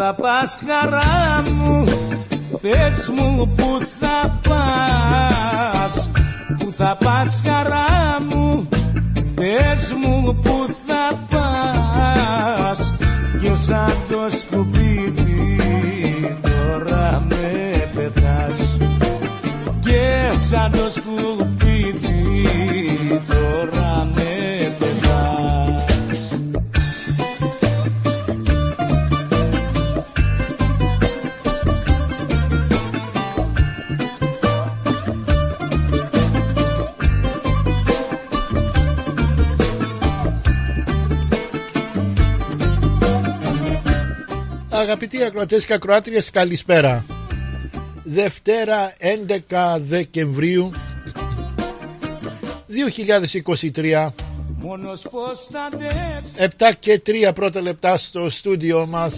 θα πας χαρά μου, πες μου που θα πας. Που θα πας χαρά μου, πες μου που θα πας. Και σαν το σκουπίδι τώρα με πετάς. Και σαν το σκουπίδι τώρα με πετάς. Αγαπητοί ακροατές και ακροάτριες, καλησπέρα. Δευτέρα 11 Δεκεμβρίου 2023, 7 και 3 πρώτα λεπτά στο στούντιο μας.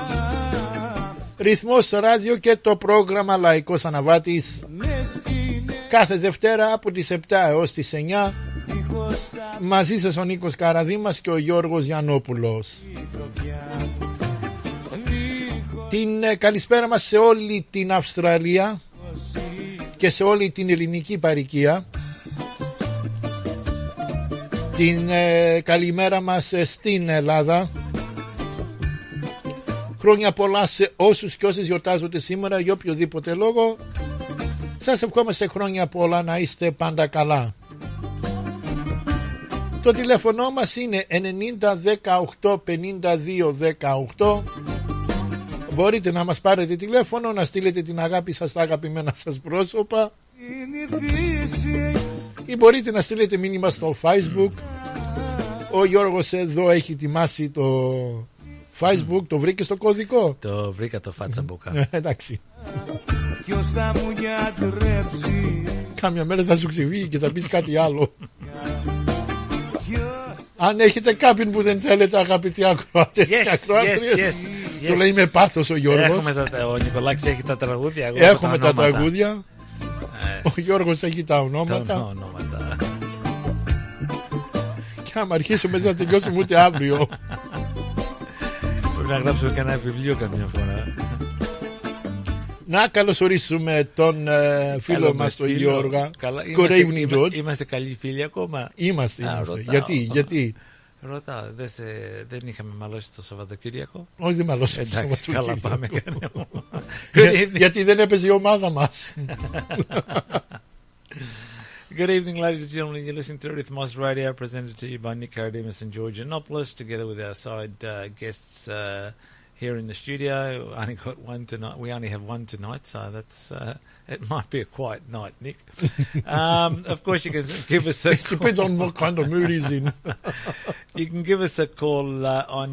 Ρυθμός ράδιο και το πρόγραμμα Λαϊκός Αναβάτης, κάθε Δευτέρα από τις 7 έως τις 9. Μαζί σας ο Νίκος Καραδήμας και ο Γιώργος Γιαννόπουλος. Την καλησπέρα μας σε όλη την Αυστραλία και σε όλη την ελληνική παροικία. Την καλημέρα μας στην Ελλάδα. Χρόνια πολλά σε όσους και όσες γιορτάζονται σήμερα για οποιοδήποτε λόγο. Σας ευχόμαστε χρόνια πολλά, να είστε πάντα καλά. Το τηλέφωνο μας είναι 90 18 52 18. Μπορείτε να μας πάρετε τηλέφωνο, να στείλετε την αγάπη σας στα αγαπημένα σας πρόσωπα, ή μπορείτε να στείλετε μήνυμα στο Facebook. Ο Γιώργος εδώ έχει ετοιμάσει το Facebook. Το βρήκε στο κωδικό? Το βρήκα το φατσαμπούκα. Εντάξει. Κάμια μέρα θα σου ξεφύγει και θα πεις κάτι άλλο. Αν έχετε κάποιον που δεν θέλετε, αγαπητοί ακροατές και ακροάτριες, το λέει με πάθος ο Γιώργος. Ο Νικολάκης έχει τα τραγούδια. Έχουμε τα τραγούδια. Ο Γιώργος έχει τα ονόματα. Και άμα αρχίσουμε δεν θα τελειώσουμε ούτε αύριο. Πρέπει να γράψουμε κανένα βιβλίο καμιά φορά. Να καλωσορίσουμε τον φίλο μας τον Γιώργο. Είμαστε καλοί φίλοι ακόμα? Είμαστε. Γιατί? Ρώτα, δεν είχαμε μαλώσει το Σαββατοκύριακο? Όχι, δεν μαλώσαμε το Σαββατοκύριακο. Καλά πάμε. Γιατί δεν έπαιζε η ομάδα μας. Good evening, ladies and gentlemen. You're listening to Rhythmos Radio, presented to you by Nick Karadimas and George Yiannopoulos, together with our side guests here in the studio. We only have one tonight, so that's it might be a quiet night, Nick. Of course, you can give us a call. Depends on what kind of mood he's in. You can give us a call on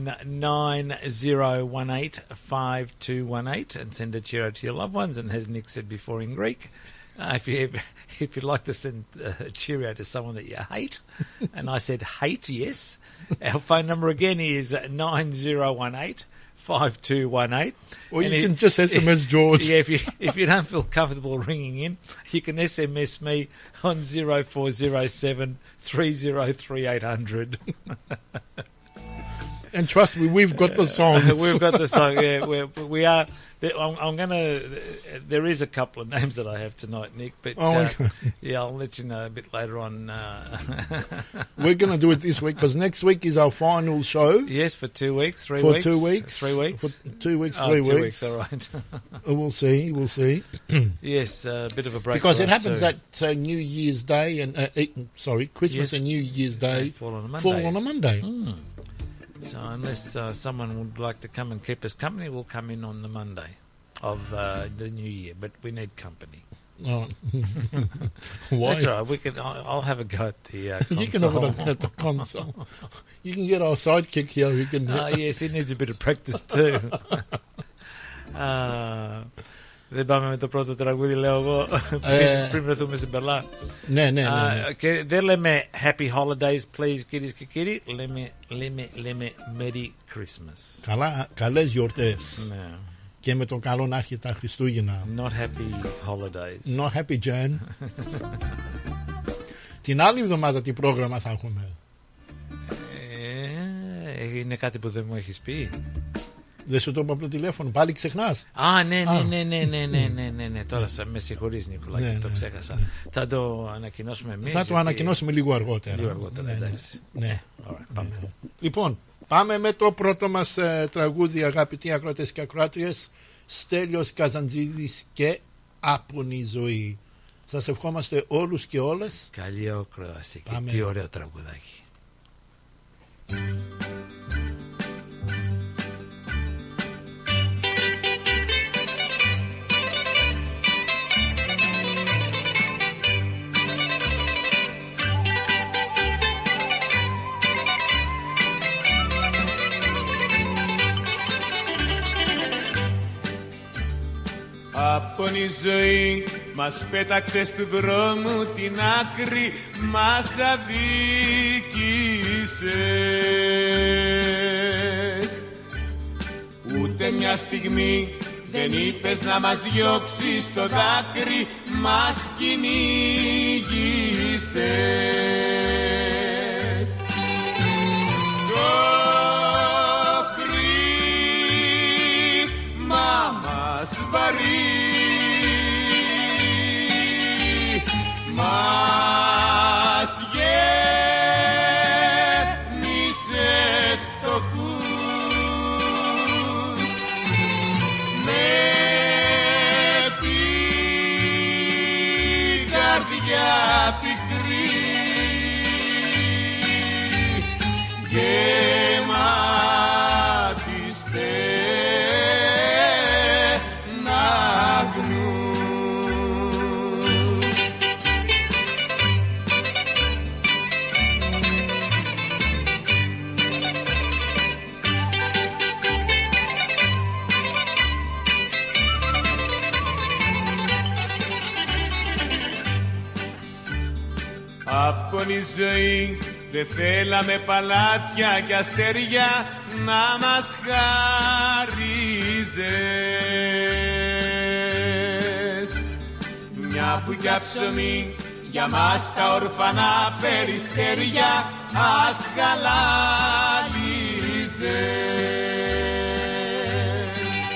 90185218 and send a cheerio to your loved ones. And as Nick said before in Greek, if you'd like to send a cheerio to someone that you hate, and I said hate, yes, our phone number again is 90185218. Or you can just SMS George. Yeah, if you don't feel comfortable ringing in, you can SMS me on 0407 303 800. And trust me, we've got the song. We've got the song. Yeah, we are. I'm gonna. There is a couple of names that I have tonight, Nick. But yeah, I'll let you know a bit later on. We're gonna do it this week because next week is our final show. Yes, for 2 weeks, 3 for weeks. 2 weeks. 3 weeks. For 2 weeks, 3 weeks. 2 weeks. All right. We'll see. Yes, a bit of a break. Because it happens that New Year's Day and Christmas and New Year's Day fall on a Monday. So unless someone would like to come and keep us company, we'll come in on the Monday of the new year. But we need company. Oh. Why? That's all right. I'll have a go at the console. You can have a go at the console. You can get our sidekick here. He can. Yes, he needs a bit of practice too. Δεν πάμε με το πρώτο τραγούδι, λέω εγώ, πριν βρεθούμε στην Περλά. Ναι. Και δεν λέμε Happy Holidays, please, κυρίες και κύριοι. Λέμε Merry Christmas. Καλές γιορτές. Ναι. Και με το καλό να έρχεται τα Χριστούγεννα. Not Happy Holidays. Not Happy Jan. Την άλλη εβδομάδα τι πρόγραμμα θα έχουμε? Είναι κάτι που δεν μου έχεις πει. Δεν σου το είπα από το τηλέφωνο, πάλι ξεχνάς. Ναι. Τώρα με συγχωρείς, Νικολάκη, το ξέχασα. Θα το ανακοινώσουμε εμείς. Θα το ανακοινώσουμε λίγο αργότερα. Ναι. Λοιπόν, πάμε με το πρώτο μας τραγούδι, αγαπητοί ακροατές και ακροάτριες. Στέλιος Καζαντζίδης και Άπονη ζωή. Σας ευχόμαστε όλους και όλες. Καλή ακρόαση και τι ωραίο τραγουδάκι. Απόνη η ζωή μας πέταξε του δρόμου την άκρη, μας αδίκησες. Ούτε μια στιγμή δεν είπες να μας διώξεις το δάκρυ, μας κυνήγησες. Το κρίμα μας βαρύ μας γέμισες φτωχούς με την καρδιά πικρή γεμάτη στεναγνούς. Απόνη ζωή δεν θέλαμε παλάτια και αστέρια να μας χάριζες. Μια μπουκιά ψωμί για μας τα ορφανά περιστέρια ας χαλάλιζες.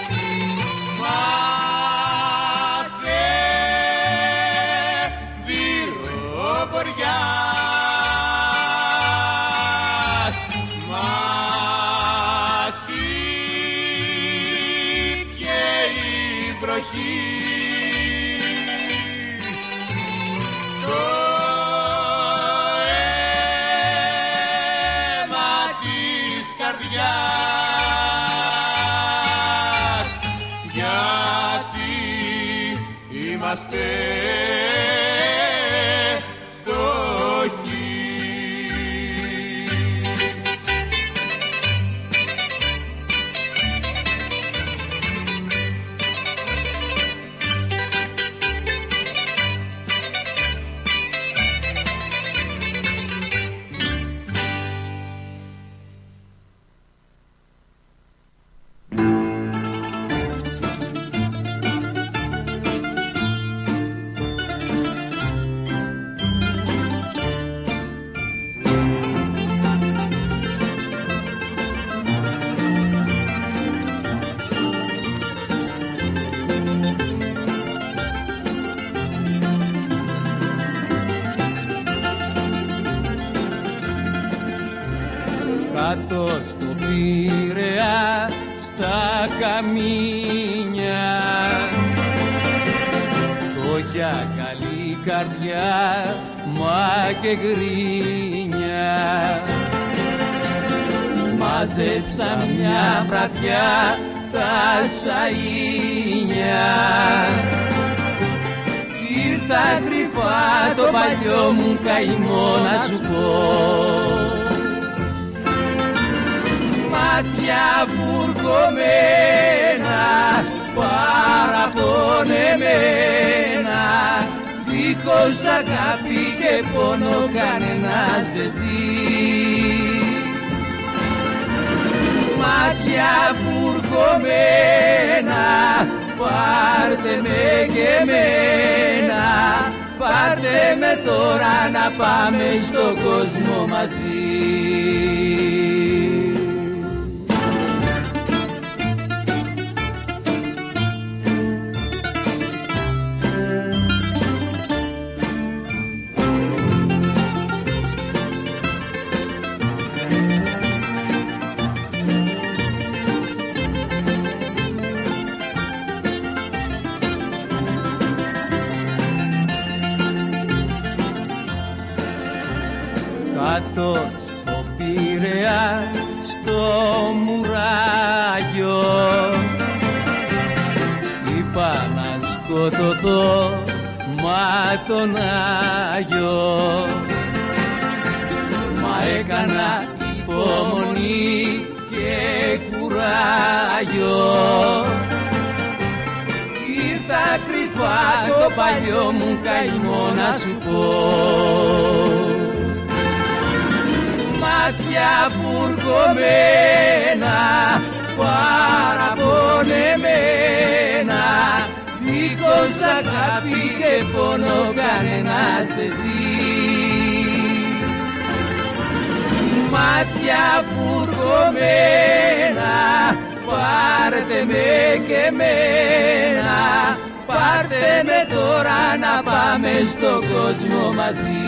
Μας βοριάς μας ήπιε η βροχή. Το αίμα της καρδιάς, γιατί είμαστε κάτω στο Πειραιά στα καμίνια, το για καλή καρδιά μα και γκρίνια. Μάζεψα μια βραδιά τα σαΐνια, ήρθα κρυφά το παλιό μου καημό να σου πω. Μάτια βουρκωμένα, παραπονεμένα, δίχως αγάπη και πόνο κανένας δεν ζει. Μάτια βουρκωμένα, πάρτε με και εμένα, πάρτε με τώρα να πάμε στον κόσμο μαζί. κάτω στο Πειραιά, στο μουράγιο. Είπα να σκοτωθώ, μα τον Άγιο. Μα έκανα υπομονή και κουράγιο. Ήρθα κρυφά το παλιό μου καημό να σου πω. Μάτια βουργωμένα, παραπονεμένα, δίχως αγάπη και πόνο κανένας δεν ζει. Μάτια βουργωμένα, πάρτε με και μένα, πάρτε με τώρα να πάμε στον κόσμο μαζί.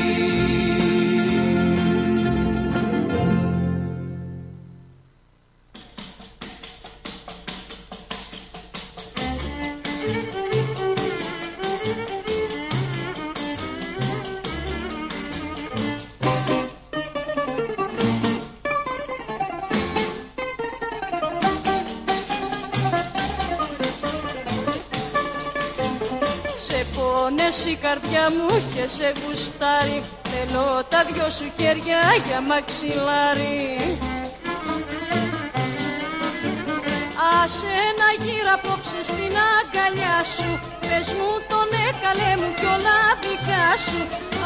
Η καρδιά μου και σε γουστάρει, θέλω τα δυο σου χέρια για μαξιλάρι. Άσε να γύρω απόψε στην αγκαλιά σου, πες μου τον έκαλε μου κι όλα δικά σου.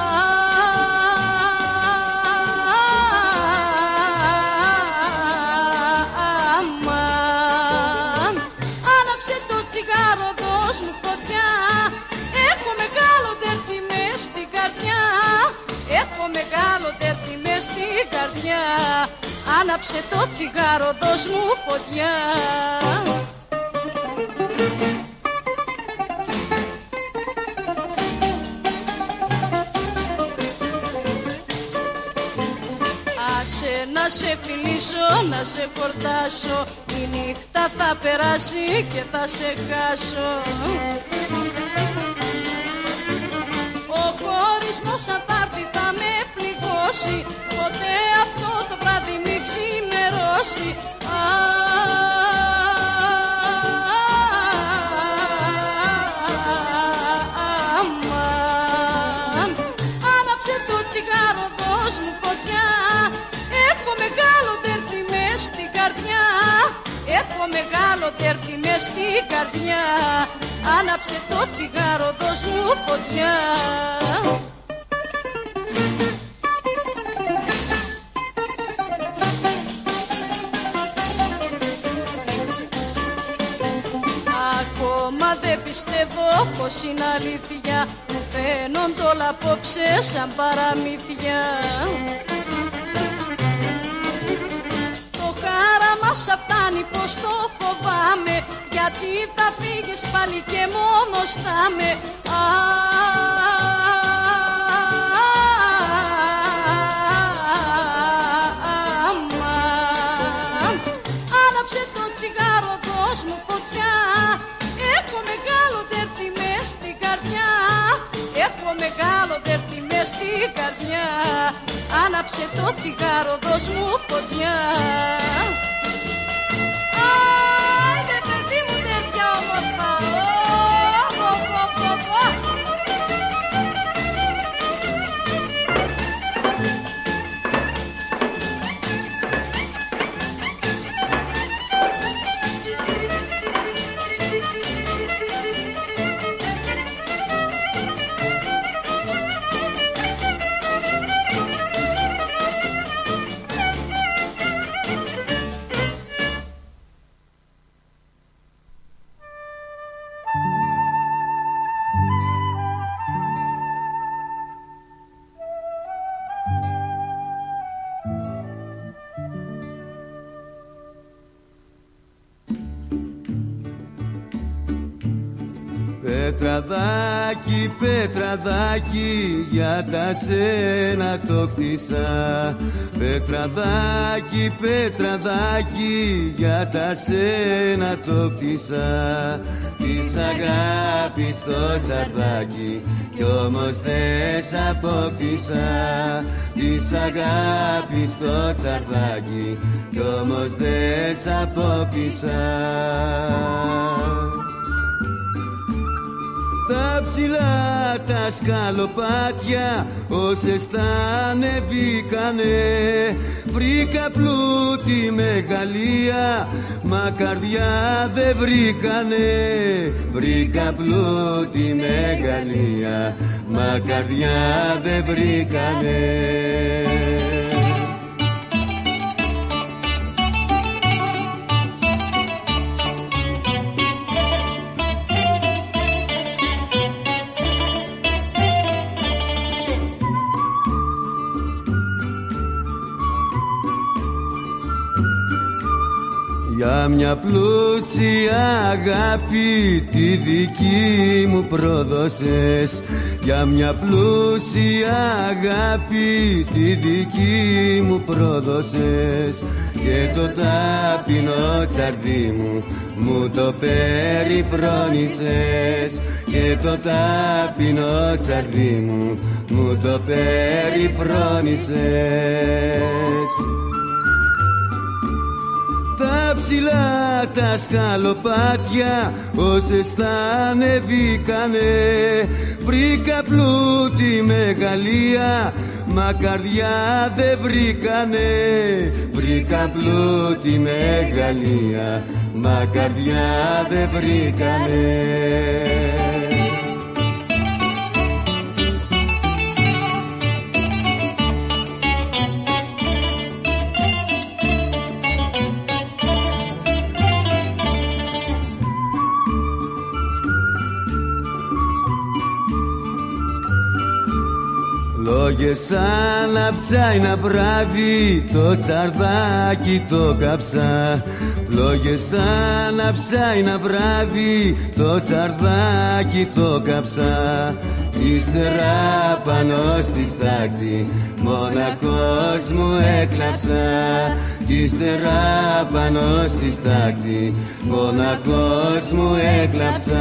Αμάν, άναψε το τσιγάρο, δώσ' μου φωτιά. Έχω μεγάλο τέρτη μες στην καρδιά, έχω μεγάλο τέρτη μες στην καρδιά. Άναψε το τσιγάρο, δώσ' μου φωτιά. Άσε να σε φιλήσω, να σε χορτάσω, η νύχτα θα περάσει και θα σε χάσω. Ο χωρισμός αν θα έρθει θα με πληγώσει, ποτέ αυτό το βράδυ μη ξημερώσει. Αμάν, άναψε το τσιγάρο, δώσ' μου φωτιά. Έχω μεγάλο τέρτη μες στην καρδιά, έχω μεγάλο τέρτη μες στην καρδιά. Άναψε το τσιγάρο, δώσ' μου φωτιά. Ακόμα δεν πιστεύω πως είναι αλήθεια, μου φαίνονται όλα απόψε σαν παραμύθια. Το χάραμα σα φτάνει πως το φοβάμαι, γιατί θα φύγεις πάλι και μόνος θα με. Αμάν, άναψε το τσιγάρο, δώσ' μου φωτιά. Έχω μεγάλο τέρτη μες στην καρδιά, έχω μεγάλο τέρτη μες στην καρδιά. Άναψε το τσιγάρο, δώσ' μου φωτιά. Άιντε παιδί μου τέτοια όμορφα. Πετραδάκι, πετραδάκι, για τα σένα το χτίσα. Πετραδάκι, πετραδάκι, για τα σένα το χτίσα. Της αγάπης στο τσαρδάκι κι όμως δεν σ' απόκτησα. Της σ' αγάπη στο τσαρδάκι κι όμως δεν σ' απόκρισα. Τα ψηλά τα σκαλοπάτια όσες τα ανεβήκανε, βρήκα πλούτη μεγαλεία μα καρδιά δεν βρήκανε. Βρήκα πλούτη μεγαλεία μα καρδιά δεν βρήκανε. Για μια πλούσια αγάπη τη δική μου πρόδωσες, για μια πλούσια αγάπη τη δική μου πρόδωσες και το ταπεινό τσαρδί μου το περιφρόνησες και το ταπεινό τσαρδί μου το περιφρόνησες. Τα ψηλά τα σκαλοπάτια όσες τα ανεβήκανε, βρήκα πλούτη μεγαλεία μα καρδιά δεν βρήκανε. Βρήκα πλούτη μεγαλεία μα καρδιά δεν βρήκανε. Λόγες σαν να ψάει να βράδυ το τσαρδάκι το κάψα. Λόγες σαν να ψάει να βράδυ το τσαρδάκι το κάψα. Ύστερα πάνω στη στάχτη μονακός μου έκλαψα. Ύστερα πάνω στη στάχτη μονακός μου έκλαψα.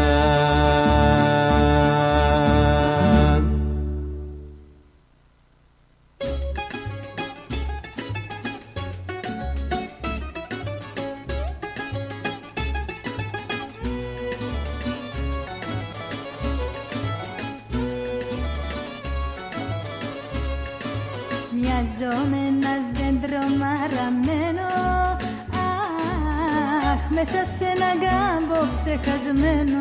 Μοιάζω με ένα δέντρο μαραμένο, αχ, μέσα σε ένα γκάμπο ξεχασμένο.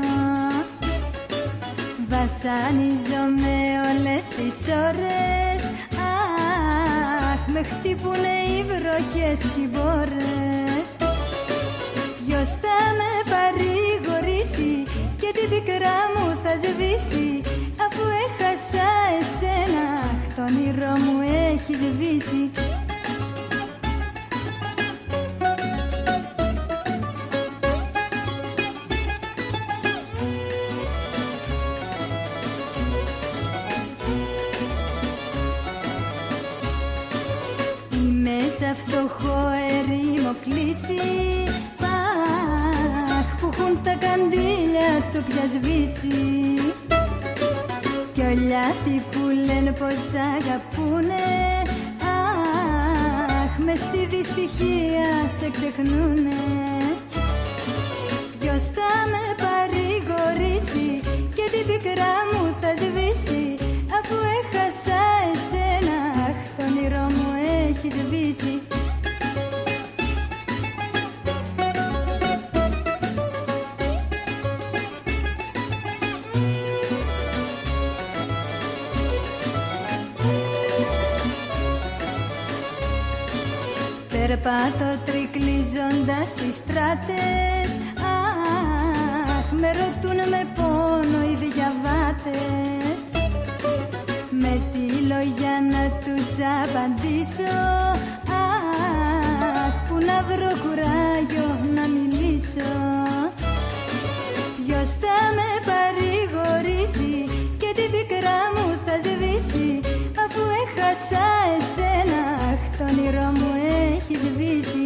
Βασανίζομαι όλες τις ώρες, αχ, με χτύπουνε οι βροχές κι οι μπόρες. Ποιος θα με παρηγορήσει και την πικρά μου θα σβήσει, αφού έχασα εσένα, το όνειρό μου έχει σβήσει. Είμαι σε φτωχό ερήμο κλείσει, παχ, που έχουν τα καντήλια του πια σβήσει. Κι όλοι αυτοί που λένε πως αγαπούνε, αχ, μες στη δυστυχία σε ξεχνούνε. Ποιος θα με παρηγορήσει και την πικρά μου θα σβήσει, αφού έχασα εσένα, αχ, το όνειρό μου έχει σβήσει. Περπάτω τρικλίζοντας τις στράτες, αχ, με ρωτούν με πόνο οι διαβάτες. Με τι λόγια να τους απαντήσω, αχ, που να βρω κουράγιο να μιλήσω. Ποιος θα με παρηγορήσει και την πικρά μου θα σβήσει, αφού έχασα εσένα, αχ, το όνειρό μου έχει σβήσει.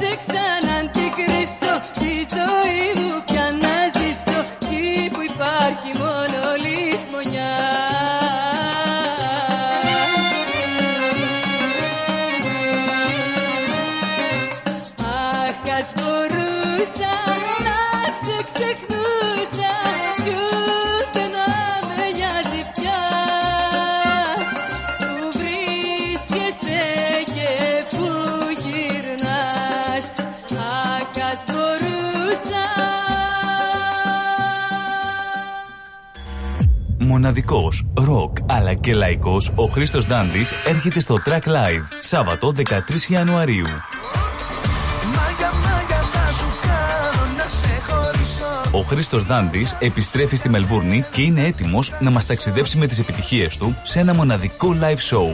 σε ξαναντικρίσω, τη ζωή μου πια να ζήσω, εκεί που υπάρχει μόνο λησμονιά. Αχ, ας μπορούσα να σε ξεχνούσα κι ούτε να με νοιάζει πια που βρίσκεσαι και που γυρνάς. Αχ, ας μπορούσα. Μοναδικός, ροκ αλλά και λαϊκός, ο Χρήστος Ντάντης έρχεται στο Track Live Σάββατο 13 Ιανουαρίου. Ο Χρήστος Ντάντης επιστρέφει στη Μελβούρνη και είναι έτοιμος να μας ταξιδέψει με τις επιτυχίες του σε ένα μοναδικό live show.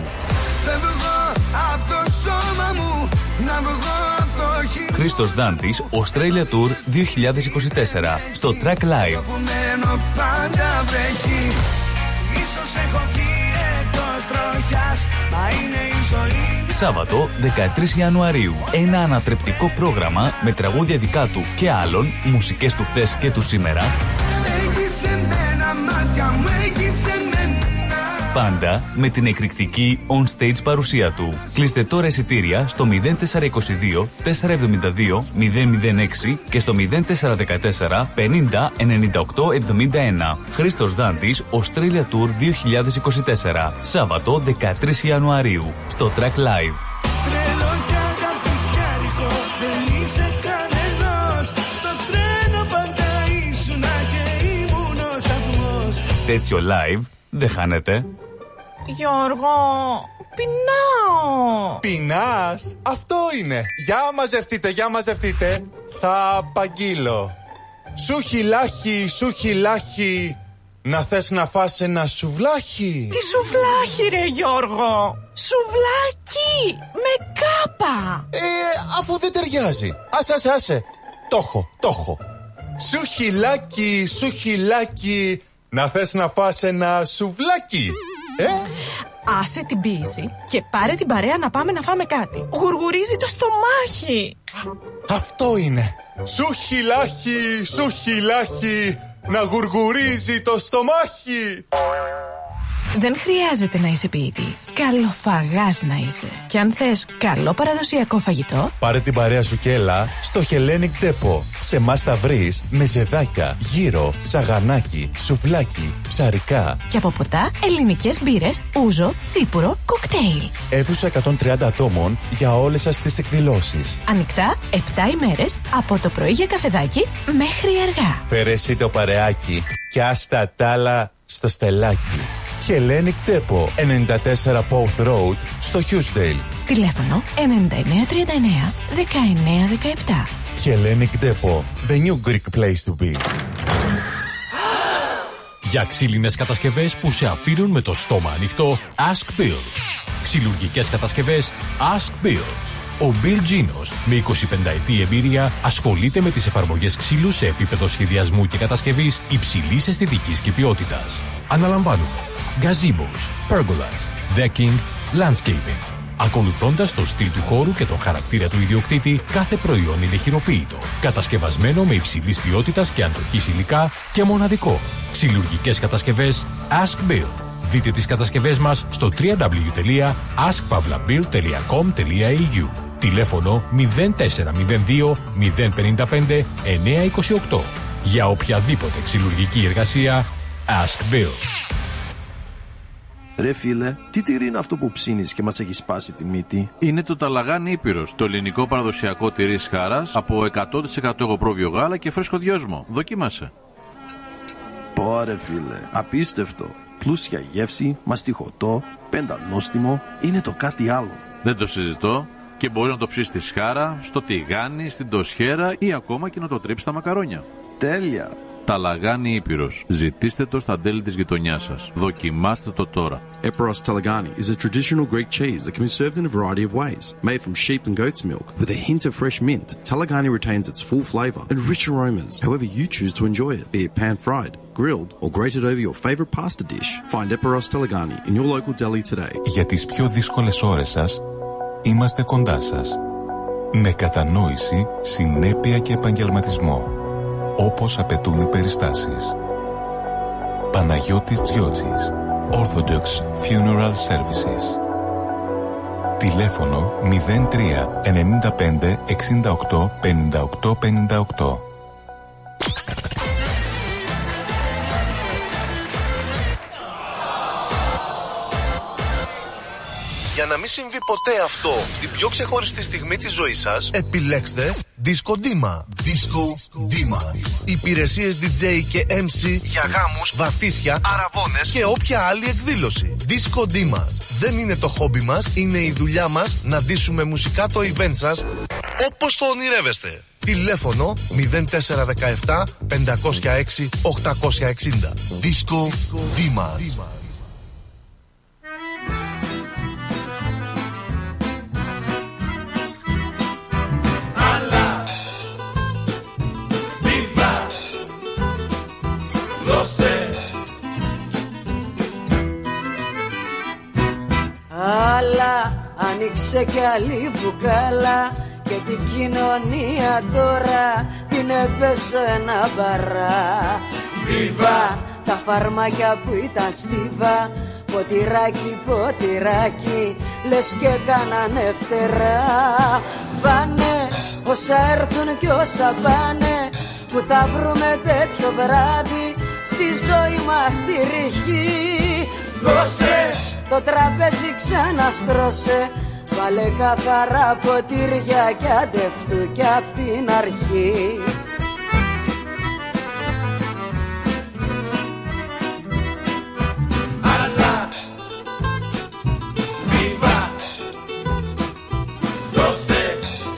Χρήστος Ντάντης, Australia Tour 2024 στο Track Live. Σάββατο 13 Ιανουαρίου. Ένα ανατρεπτικό πρόγραμμα με τραγούδια δικά του και άλλων, μουσικές του χθες και του σήμερα. Πάντα με την εκρηκτική on-stage παρουσία του. Κλείστε τώρα εισιτήρια στο 0422 472 006 και στο 0414 50 98 71. Χρήστος Ντάντης, Australia Tour 2024. Σάββατο 13 Ιανουαρίου στο Track Live. Τέτοιο live δεν χάνετε. Γιώργο, πεινάω. Πεινάς? Αυτό είναι. Για μαζευτείτε, για μαζευτείτε. Θα απαγγείλω. Σουχιλάχι, σουχιλάχι. Να θες να φας ένα σουβλάχι? Τι σουβλάχι ρε Γιώργο? Σουβλάκι με κάπα. Αφού δεν ταιριάζει. Άσε. Το έχω. Σουχιλάκι, σουχιλάκι. Να θες να φας ένα σουβλάκι? Άσε την πίεση και πάρε την παρέα να πάμε να φάμε κάτι. Γουργουρίζει το στομάχι. Αυτό είναι. Σουχιλάχι, σουχιλάχι. Να γουργουρίζει το στομάχι. Δεν χρειάζεται να είσαι ποιητής. Καλοφαγάς να είσαι. Και αν θες καλό παραδοσιακό φαγητό, πάρε την παρέα σου και έλα στο Hellenic Depot. Σε εμάς θα βρεις μεζεδάκια, γύρο, σαγανάκι, σουβλάκι, ψαρικά. Και από ποτά, ελληνικές μπύρες, ούζο, τσίπουρο, κοκτέιλ. Αίθουσα 130 ατόμων για όλες σας τις εκδηλώσεις. Ανοιχτά 7 ημέρες από το πρωί για καφεδάκι μέχρι αργά. Φέρε εσύ το παρεάκι και άστα τ' άλλα στο στελάκι. Hellenic Depot, 94 Pouth Road, στο Hughesdale. Τηλέφωνο 9939 1917. Hellenic Depot, the new Greek place to be. Για ξύλινες κατασκευές που σε αφήνουν με το στόμα ανοιχτό, Ask Bill. Ξυλουργικές κατασκευές, Ask Bill. Ο Bill Ginos, με 25 ετή εμπειρία, ασχολείται με τις εφαρμογές ξύλου σε επίπεδο σχεδιασμού και κατασκευής υψηλής αισθητικής και ποιότητας. Αναλαμβάνουμε gazebos, pergolas, decking, landscaping. Ακολουθώντας το στυλ του χώρου και τον χαρακτήρα του ιδιοκτήτη, κάθε προϊόν είναι χειροποίητο, κατασκευασμένο με υψηλής ποιότητας και αντοχής υλικά και μοναδικό. Ξυλουργικές κατασκευές Ask Bill. Δείτε τις κατασκευές μας στο www.askpavlabill.com.au. Τηλέφωνο 0402 055 928. Για οποιαδήποτε ξυλουργική εργασία, Ask Bill. Ρε φίλε, τι τυρί είναι αυτό που ψήνεις και μας έχει σπάσει τη μύτη? Είναι το Ταλαγάνι Ήπειρος, το ελληνικό παραδοσιακό τυρί Σχάρας από 100% εγωπρόβιο γάλα και φρέσκο δυόσμο. Δοκίμασε. Πω ρε φίλε, απίστευτο. Πλούσια γεύση, μαστιχωτό, πεντανόστιμο, είναι το κάτι άλλο. Δεν το συζητώ. Και μπορεί να το ψήσει στη Σχάρα, στο τηγάνι, στην τοσχέρα ή ακόμα και να το τρίψει στα μακαρόνια. Τέλεια! Ταλαγάνι Ήπειρος. Ζητήστε το στα τέλη της γειτονιάς σας. Δοκιμάστε το τώρα. Eperos Talagani is a traditional Greek cheese that can be served in a variety of ways. Made from sheep and goat's milk, with a hint of fresh mint, Talagani retains its full flavour and rich aromas, however you choose to enjoy it, be it pan-fried, grilled or grated over your favourite pasta dish. Find Eperos Talagani in your local deli today. Για τις πιο δύσκολες ώρες σας, είμαστε κοντά σας. Με κατανόηση, συνέπεια και επαγγελματισμό, όπως απαιτούν οι περιστάσεις. Παναγιώτης Τζιότσης, Orthodox Funeral Services. Τηλέφωνο 03 95 68 58 58. Για να μην συμβεί ποτέ αυτό στην πιο ξεχωριστή στιγμή της ζωής σας, επιλέξτε Disco Dima. Disco Dima. Υπηρεσίες DJ και MC για γάμους, βαφτίσια, αραβώνες και όποια άλλη εκδήλωση. Disco Dima. Δεν είναι το χόμπι μας, είναι η δουλειά μας να ντύσουμε μουσικά το event σας όπως το ονειρεύεστε. Τηλέφωνο 0417 506 860. Disco Dima. Αλλά άνοιξε κι άλλη μπουκάλα και την κοινωνία τώρα την έπεσε ένα μπαρά. Βίβα τα φαρμάκια που ήταν στίβα, ποτηράκι ποτηράκι λες και κάνανε φτερά. Βάνε όσα έρθουν κι όσα πάνε, που θα βρούμε τέτοιο βράδυ στη ζωή μας τη ρηχή. Δώσε το τραπέζι ξαναστρώσε, βάλε καθαρά ποτήρια κι αντευτού κι απ' την αρχή. Αλλά βίβα δώσε.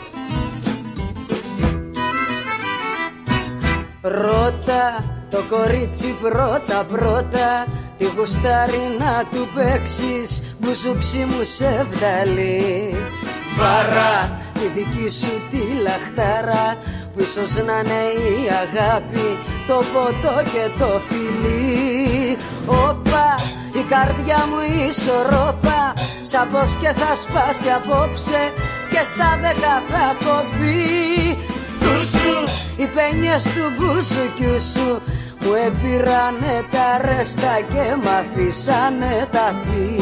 Ρώτα το κορίτσι πρώτα πρώτα, τι γουστάρει να του παίξεις, μπουζούξι μου σε βδαλεί. Βαρά τη δική σου τη λαχτάρα, που ίσως να είναι η αγάπη, το ποτό και το φιλί. Όπα, η καρδιά μου ισορρόπα, σαν πως και θα σπάσει απόψε και στα 10 θα κοπεί. Τούσου, οι πένιες του μπουζουκιού σου μου έπειρανε τα ρέστα και μ' αφήσανε τα πει.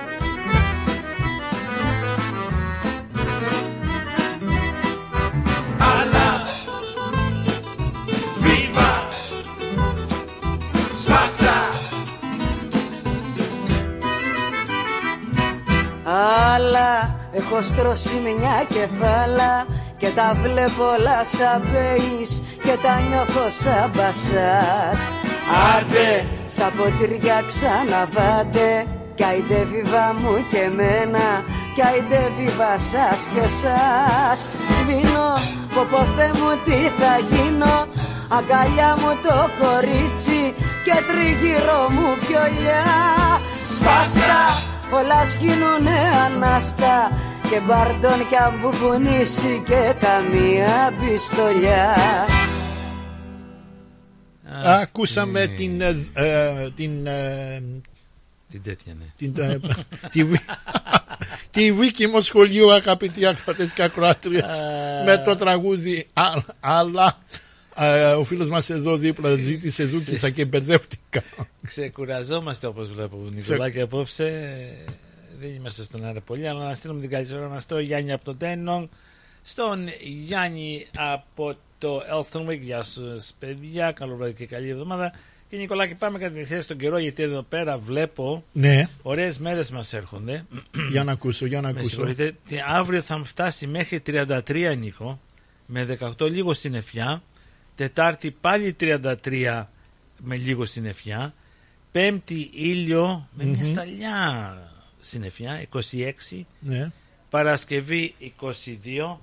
Αλλά βίβα σπάσα. Αλλά έχω στρώσει μια κεφάλα και τα βλέπω όλα σαν πέις και τα νιώθω σαν μπασάς. Άντε στα ποτήρια ξαναβάτε, κι άιντε βίβα μου και εμένα, κι άιντε βίβα σας και σας. Σβήνω, πω Θεέ μου τι θα γίνω, αγκαλιά μου το κορίτσι και τριγύρω μου πιολιά. Σπάστα, όλα σγίνουνε ανάστα και μπαρντών κι αμπουμπουνίσει και καμία πιστολιά. Ακούσαμε τη Βίκη μου σχολείου, αγαπητοί ακροατές και ακροάτριες, με το τραγούδι αλλά ο φίλος μας εδώ δίπλα ζήτησε ζούκισα και μπερδεύτηκα. Ξεκουραζόμαστε όπως βλέπω, Νικολάκη, απόψε. Δεν είμαστε στον αέρα πολύ, αλλά να στείλουμε την καλησπέρα μας στο Γιάννη από το Τένον, στον Γιάννη από το Elstonwick. Γεια σας παιδιά, καλό βράδυ και καλή εβδομάδα. Και Νικολάκη, πάμε κατευθείαν στον καιρό, γιατί εδώ πέρα βλέπω ωραίες μέρες μας έρχονται. Για να ακούσω. Με συγχωρείτε, αύριο θα φτάσει μέχρι 33, Νίκο, με 18 λίγο συννεφιά. Τετάρτη πάλι 33 με λίγο συννεφιά. Πέμπτη ήλιο με μια σταλιά συννεφιά, 26. Παρασκευή 22.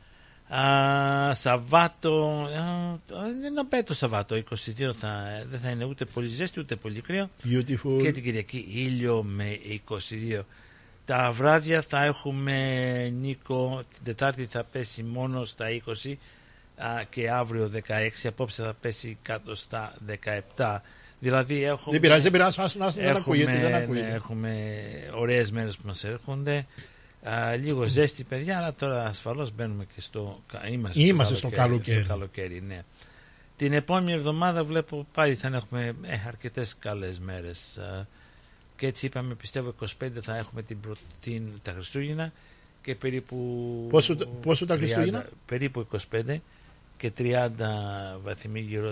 Σαββάτο, δεν πέτω Σαββάτο 22, δεν θα είναι ούτε πολύ ζέστη ούτε πολύ κρύο. Beautiful. Και την Κυριακή ήλιο με 22. Τα βράδια θα έχουμε, Νίκο, την Τετάρτη θα πέσει μόνο στα 20 και αύριο 16. Απόψε θα πέσει κάτω στα 17. Δηλαδή έχουμε, δεν πειράζει, δεν ακούγεται. Έχουμε ωραίες μέρες που μας έρχονται. Λίγο ζέστη, παιδιά, αλλά τώρα ασφαλώς μπαίνουμε και είμαστε στο καλοκαίρι. Ναι. Την επόμενη εβδομάδα βλέπω πάλι θα έχουμε αρκετές καλές μέρες. Και έτσι είπαμε, πιστεύω 25 θα έχουμε τα Χριστούγεννα και περίπου... Πόσο τα Χριστούγεννα? Περίπου 25 και 30 βαθμοί γύρω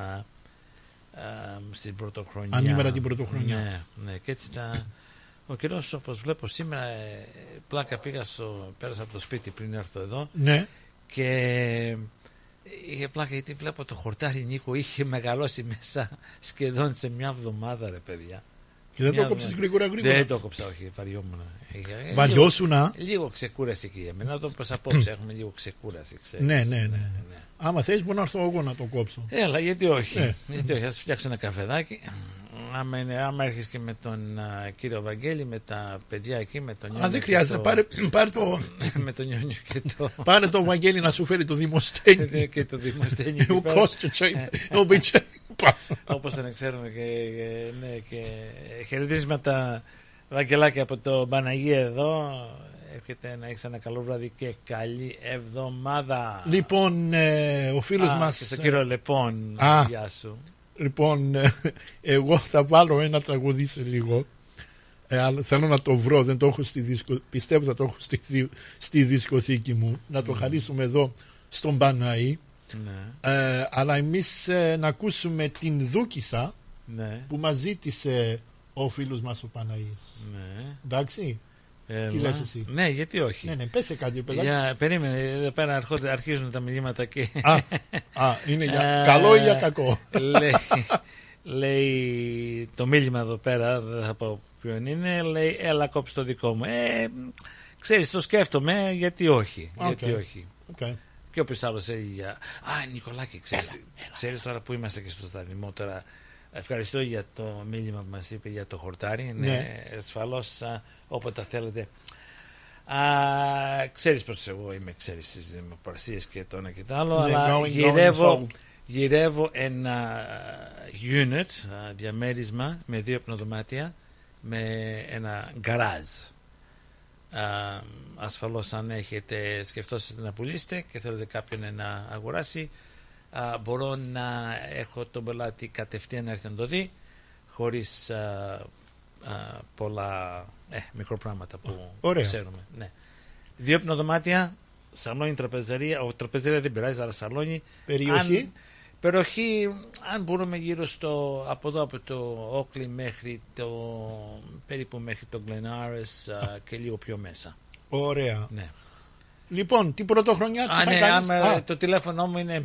στην πρωτοχρονιά. Ανήμερα την πρωτοχρονιά. Ναι, και έτσι ο καιρός, όπως βλέπω σήμερα, πλάκα πέρασα από το σπίτι πριν έρθω εδώ. Ναι. Και είχε πλάκα γιατί βλέπω το χορτάρι, Νίκο, είχε μεγαλώσει μέσα σχεδόν σε μια εβδομάδα, ρε παιδιά. Και δεν το κόψεις γρήγορα? Δεν το κόψα, όχι, βαριόμουν. Βαριώσουνα. Λίγο ξεκούραση και για μένα, όπως απόψε έχουμε λίγο ξεκούραση. Ναι. Άμα θες μπορεί να έρθω εγώ να το κόψω. Έλα, γιατί όχι. Γιατί όχι, θα σου φτιάξω ένα καφεδάκι. Άμα έρχεσαι και με τον κύριο Βαγγέλη, με τα παιδιά εκεί, με τον Νιόνιο. Δεν χρειάζεται, πάρε το. Με τον Νιόνιο και το. Πάρε το Βαγγέλη να σου φέρει το δημοσθένη. Και το δημοσθένη. Όπως δεν ξέρουμε και χαιρετίσματα, Βαγγελάκια, από το Παναγία εδώ. Εύχεται να έχεις ένα καλό βράδυ και καλή εβδομάδα. Λοιπόν, ο φίλος μας. Και στον κύριο Λεπών, γεια σου. Λοιπόν, εγώ θα βάλω ένα τραγούδι σε λίγο. Αλλά θέλω να το βρω, δεν το έχω πιστεύω θα το έχω στη δισκοθήκη μου. Να το χαρίσουμε εδώ στον Παναή. Ναι. Αλλά εμείς να ακούσουμε την Δούκισσα, ναι, που μας ζήτησε ο φίλος μας ο Παναής. Ναι. Εντάξει. Τι λες εσύ? Ναι, γιατί όχι. Ναι, πέσε κάτι, παιδάκι. Περίμενε, εδώ πέρα αρχίζουν τα μηνύματα και... είναι για καλό ή για κακό? Λέει το μήνυμα εδώ πέρα, δεν θα πω ποιον είναι, λέει έλα κόψε το δικό μου. Ξέρεις, το σκέφτομαι, γιατί όχι. Γιατί όχι. Και όποιος άλλος έλεγε Νικολάκη, ξέρεις τώρα που είμαστε και στο σταθμό τώρα. Ευχαριστώ για το μήνυμα που μας είπε για το χορτάρι. Ναι, ασφαλώς όποτε θέλετε. Ξέρεις πως εγώ είμαι, στις δημοπρασίες και το ένα και το άλλο, αλλά γυρεύω ένα unit, διαμέρισμα με 2 πνοδωμάτια, με ένα γκαράζ. Ασφαλώς αν σκεφτόσαστε να πουλήσετε και θέλετε κάποιον να αγοράσει, μπορώ να έχω τον πελάτη κατευθείαν να έρθει να το δει, χωρίς πολλά μικροπράγματα που ξέρουμε. Ναι. 2 πνοδωμάτια, σαλόνι, τραπεζαρία. Τραπεζαρία δεν πειράζει, αλλά σαλόνι. Περιοχή, αν μπορούμε γύρω από εδώ, από το Όκλι μέχρι περίπου μέχρι το Γκλενάρες και λίγο πιο μέσα. Ωραία. Ναι. Λοιπόν, την πρωτοχρονιά τι θα κάνεις? Το τηλέφωνο μου είναι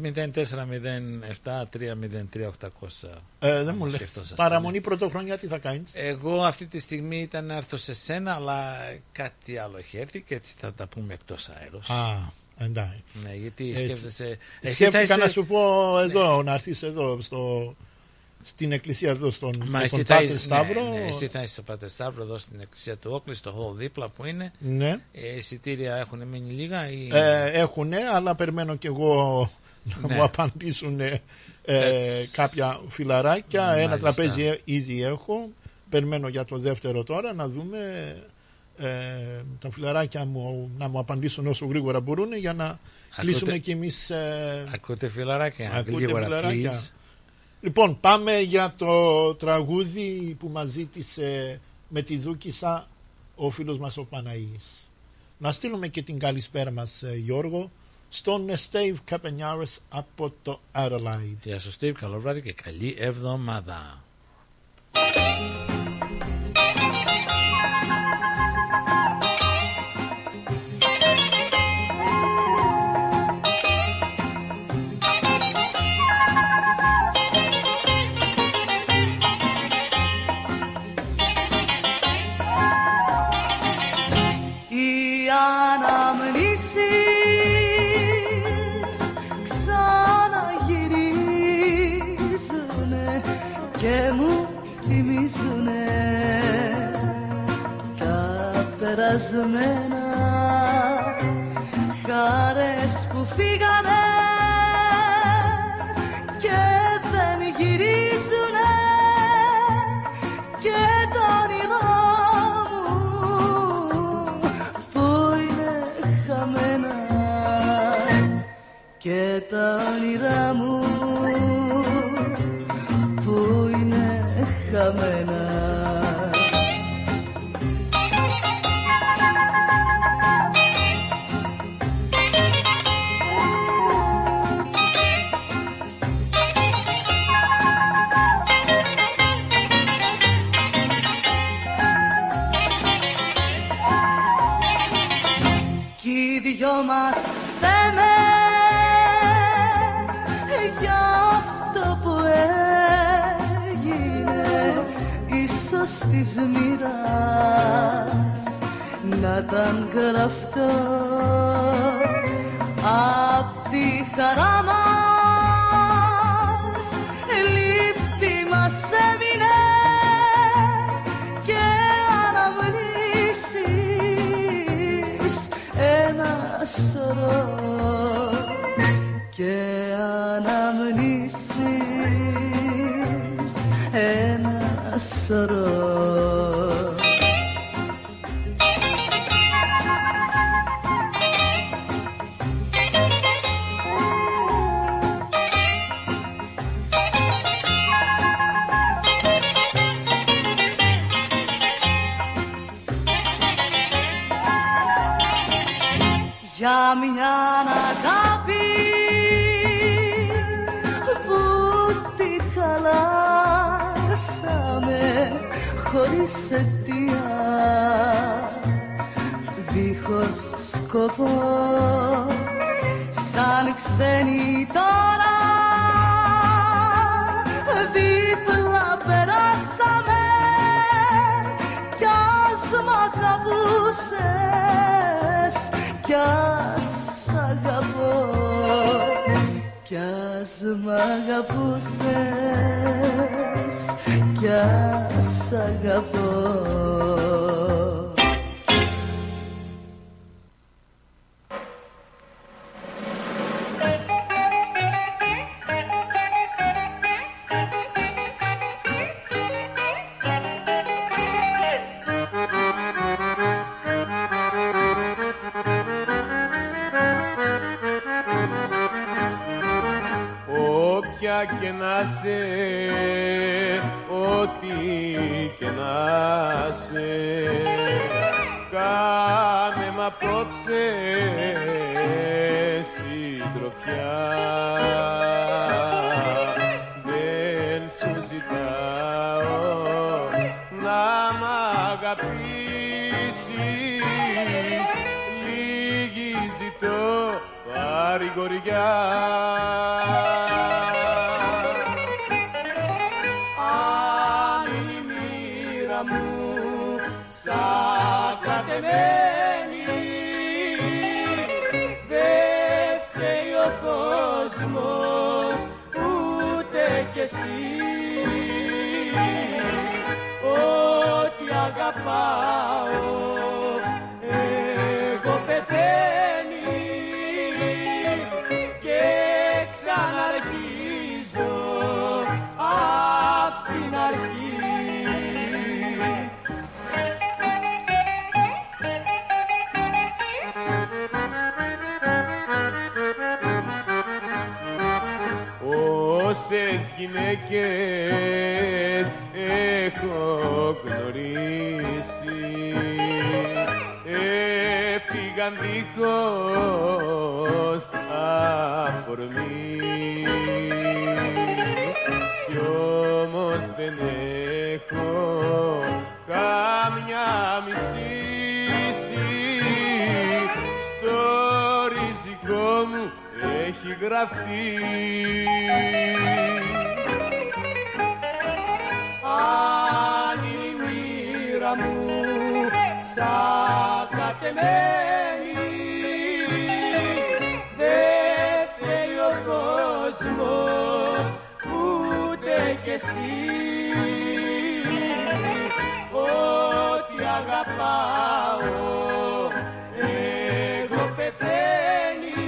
0407-303-800. Δεν μου λες. Παραμονή πρωτοχρονιά τι θα κάνεις? Εγώ αυτή τη στιγμή ήταν να έρθω σε σένα, αλλά κάτι άλλο έχει έρθει και έτσι θα τα πούμε εκτός αέρος. Εντάξει. Ναι, γιατί σκέφτεσαι. Σκέφτηκα να σου πω εδώ, να έρθεις εδώ στην εκκλησία εδώ στον Πάτερ Σταύρο. Ναι, εσύ θα είσαι στο Πάτερ Σταύρο εδώ στην εκκλησία του Όκλη, στο hall δίπλα που είναι. Ναι. Εισιτήρια έχουν μείνει λίγα ή... Έχουνε, αλλά περιμένω κι εγώ να μου απαντήσουν κάποια φιλαράκια. Ένα τραπέζι ήδη έχω. Περιμένω για το δεύτερο τώρα να δούμε τα φιλαράκια μου να μου απαντήσουν όσο γρήγορα μπορούν για να κλείσουμε κι εμείς. Ακούτε φιλαράκια? Λοιπόν, πάμε για το τραγούδι που μας ζήτησε με τη Δούκισσα ο φίλος μας ο Παναής. Να στείλουμε και την καλησπέρα μας, Γιώργο, στον Στέιβ Καπενιάρες από το Adelaide. Γεια σου Στέιβ, καλό βράδυ και καλή εβδομάδα. Και μου θυμίζουνε τα περασμένα, χαρές που φύγανε και δεν γυρίζουνε, και τα όνειρά μου που και τα όνειρά μου που είναι χαμένα. Κι οι δυο μας θέμε για αυτό που έγινε, ίσως της μοίρας να ήταν γραφτό απ' τη χαρά μας, λύπη μας έμεινε και αναμνήσεις ένα σωρό, και αναμνήσεις ένα σωρό. Για μια αγάπη που τη χαλάσαμε χωρίς αιτία, δίχως σκοπό, σαν ξένοι τώρα δίπλα περάσαμε, κι ας μ' αγαπούσες κι ας αγαπώ, κι ας μ' αγαπούσες κι ας αγαπώ. Και να σε, ό,τι και να σε, κάνε μ' απόψε συντροφιά. Δεν σου ζητάω να μ' αγαπήσεις, λίγη ζητώ παρηγοριά. Δεν φταίει ο κόσμος ούτε κι εσύ, ό,τι αγαπάω εγώ πεθαίνει και ξαναρχίζω απ' την αρχή. Όσες γυναίκες έχω γνωρίσει έφυγαν δίχως αφορμή, κι όμως δεν έχω καμιά μισήση, στο ριζικό μου έχει γραφτεί. Αν η μοίρα μου σαν κατεμένη, δεν φταίει ο κόσμος ούτε κι εσύ, ό,τι αγαπάω εγώ πεθαίνει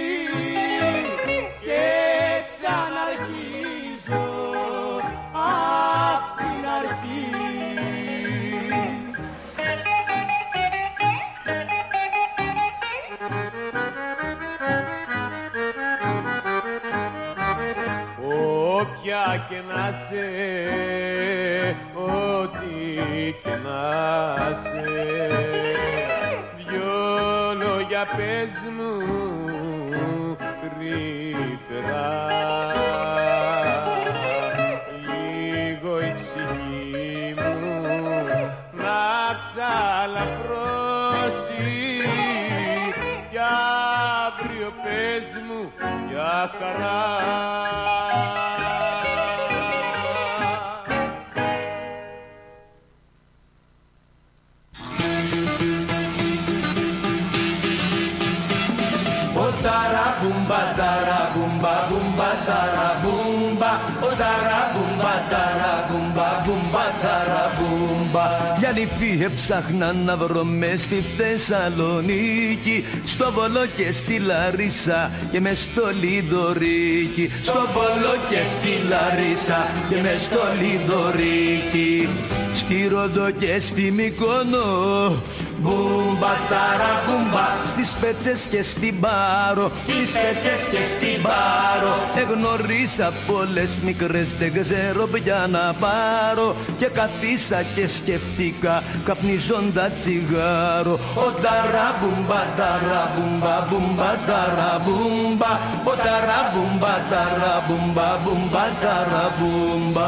και ξαναρχίζω απ' την αρχή. όποια και να σε, ό,τι και να σε. Δυο λόγια πες μου τρυφερά, λίγο η ψυχή μου να ξαλαφρώσει, κι αύριο πες μου για χαρά. Ταραμπούμπα, ταραμπούμπα, μπούμπα, ταραμπούμπα. Ο ταραμπούμπα, ταραμπούμπα, μπούμπα, ταραμπούμπα. Για νυφή έψαχνα να βρω μες στη Θεσσαλονίκη, στο Βόλο και στη Λαρίσα και μες στο Λιδωρίκι. Στο Βόλο και στη Λαρίσα και μες στο Λιδωρίκι. Στη Ρόδο και στη Μυκόνο, μπούμπα ταραμπούμπα. Στις Πέτσες και στην Πάρο, στις Πέτσες και στην Πάρο. Εγνωρίσα πολλές μικρές, δεν ξέρω πια να πάρω. Και καθίσα και σκεφτήκα καπνίζοντα τσιγάρο. Ο ταραμπούμπα, ταραμπούμπα, μπούμπα, ταραμπούμπα. Ο ταραμπούμπα, ταραμπούμπα, μπούμπα, ταραμπούμπα.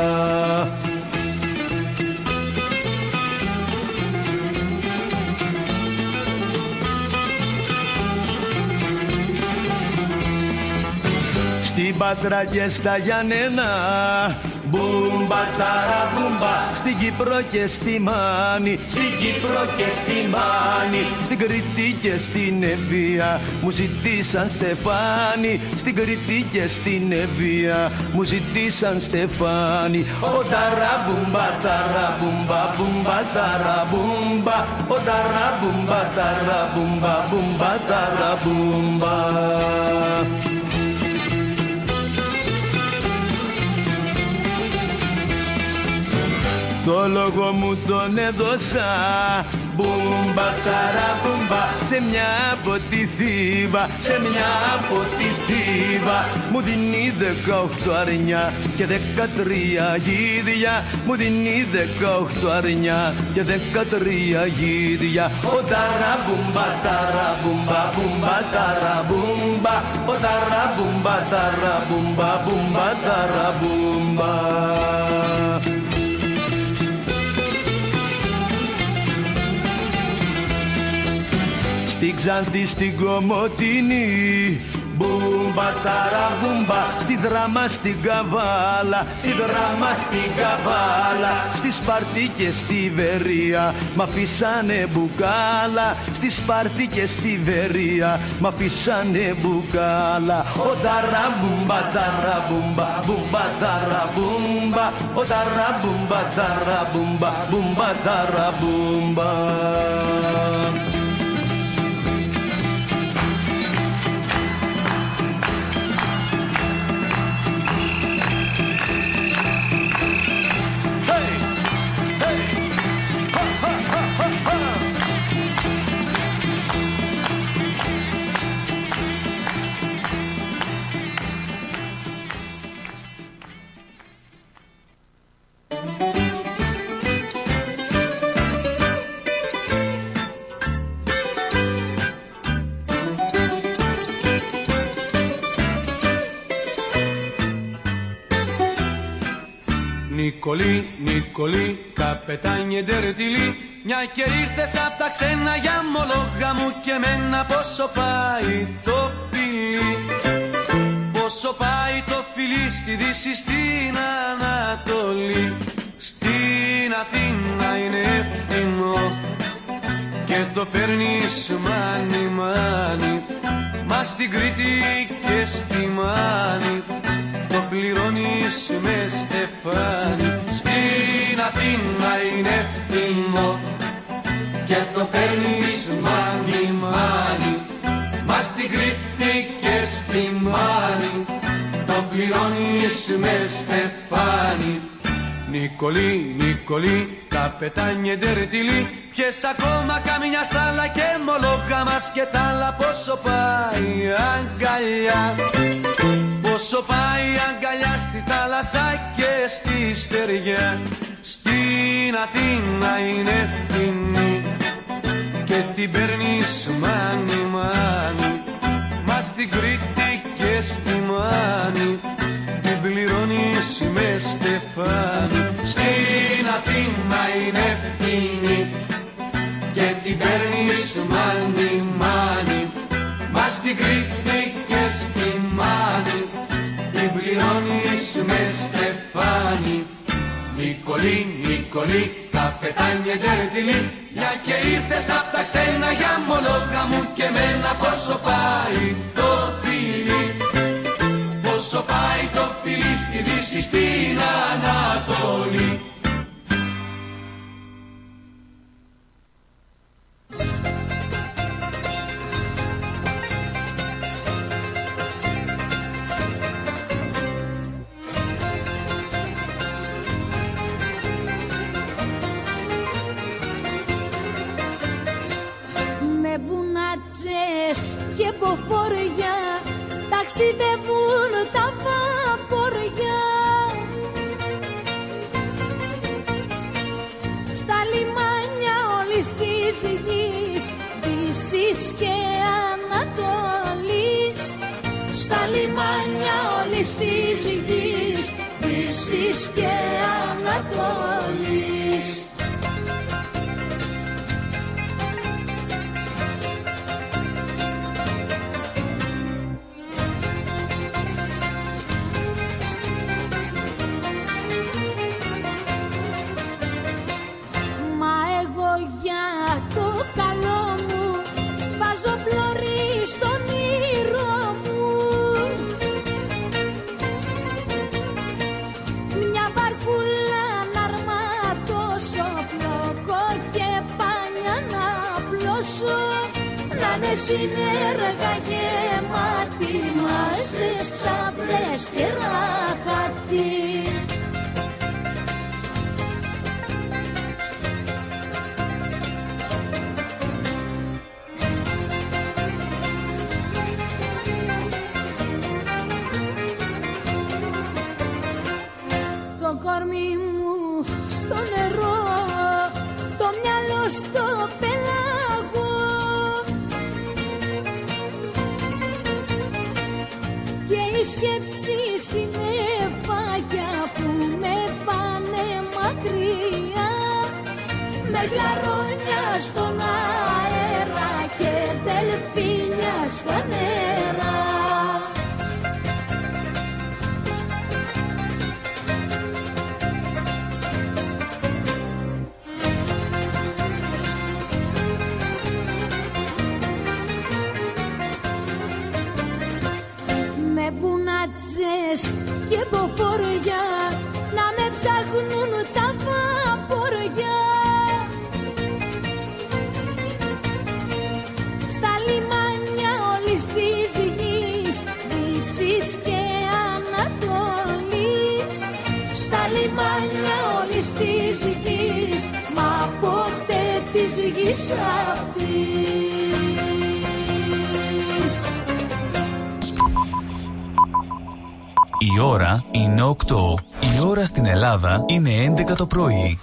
Στην Πάτρα και στα Γιάννενα, μπούμπα ταραμπούμπα. Στην Κύπρο και στη Μάνη, στην Κύπρο και στη Μάνη. Στην Κρήτη και στην Ευβοία μου ζητήσαν στεφάνι. Στην Κρήτη και στην Ευβοία μου ζητήσαν στεφάνι. Ο ταραμπούμπα, ταραμπούμπα, μπούμπα, ταραμπούμπα. Ο ταραμπούμπα, ταραμπούμπα, μπούμπα, ταραμπούμπα. Το λόγο μου τον έδωσα, μπούμπα ταραμπούμπα, σε μια από τη Θήβα, σε μια από τη Θήβα. Μου δίνει 18 αρνιά και 13 γίδια. Μου δίνει 18 αρνιά και 13 γίδια. Ο ταραμπούμπα, ταραμπούμπα, μπούμπα, ταραμπούμπα. Ο ταραμπούμπα, ταραμπούμπα, μπούμπα, ταραμπούμπα. Στην Ξάνθη, στην Κομοτηνή, μπούμπα ταραμπούμπα. Στη Δράμα, στην Καβάλα, στη Δράμα, στην Καβάλα. Στη Σπάρτη και στη Βερία μ' αφήσανε μπουκάλα. Στη Σπάρτη και στη Βερία μ' αφήσανε μπουκάλα. Ο ταραμπούμπα, ταραμπούμπα, μπούμπα, ταραμπούμπα. Ο ταραμπούμπα, ταραμπούμπα, μπούμπα, ταραμπούμπα. Νικολή, Νικολή, καπετάνιε ντερτιλή. Μια και ήρθες απ' τα ξένα για μολόγα μου και μένα. Πόσο πάει το φιλί, πόσο πάει το φιλί στη Δύση, στην Ανατολή. Στην Αθήνα είναι ευθυνό και το παίρνεις μάνι μάνι. Μα στην Κρήτη και στη Μάνη το πληρώνεις με στεφάνι. Στην Αθήνα είναι ευθυνό και το παίρνεις μάνι μάνι. Μα στην Κρήτη και στη Μάνη το πληρώνεις με στεφάνι. Νικολή, Νικολή, καπετάνιε ντερτιλή. Πιες ακόμα καμιά σάλα και μολόγα μας και τ' άλλα. Πόσο πάει αγκαλιά, πόσο πάει αγκαλιά στη θάλασσα και στη στεριά. Στην Αθήνα είναι φτηνή και την παίρνεις μάνι μάνι. Μα στην Κρήτη και στη Μάνη την πληρώνεις με στεφάνι. Στην Αθήνα είναι φτηνή και την παίρνεις μάνι μάνι. Μα στην Κρήτη και στη Μάνη την πληρώνεις με στεφάνι. Νικολή, Νικολή, καπετάνιε ντερτιλή, μια και ήρθες απ' τα ξένα για μονόγαμου και μένα. Πόσο πάει το φιλί, πόσο πάει το φιλί στη Δύση, στην Ανατολή. Και ποφοριά ταξιδεύουν τα βαποριά. Στα λιμάνια όλης της γης, Δύσης και Ανατολής. Στα λιμάνια όλης της γης, Δύσης και Ανατολής. Στον ήρω μου μια μπαρκούλα να αρματώσω, πλοκό και πάνια να πλώσω, να είναι συνέργα γεμάτη, μάζες, ξαπλές και ράχατη. Το κορμί μου στο νερό, το μυαλό στο πέλαγο και οι σκέψεις είναι φάκια που με πάνε μακριά, με γλαρόνια στον αέρα και δελφίνια στα νερά. Και ποφοριά να με ψάχνουν τα βαποριά. Στα λιμάνια όλης της γης, Δύσης και Ανατολής. Στα λιμάνια όλης της γης, μα ποτέ της γης αυτής. Η ώρα είναι 8. Η ώρα στην Ελλάδα είναι 11 το πρωί.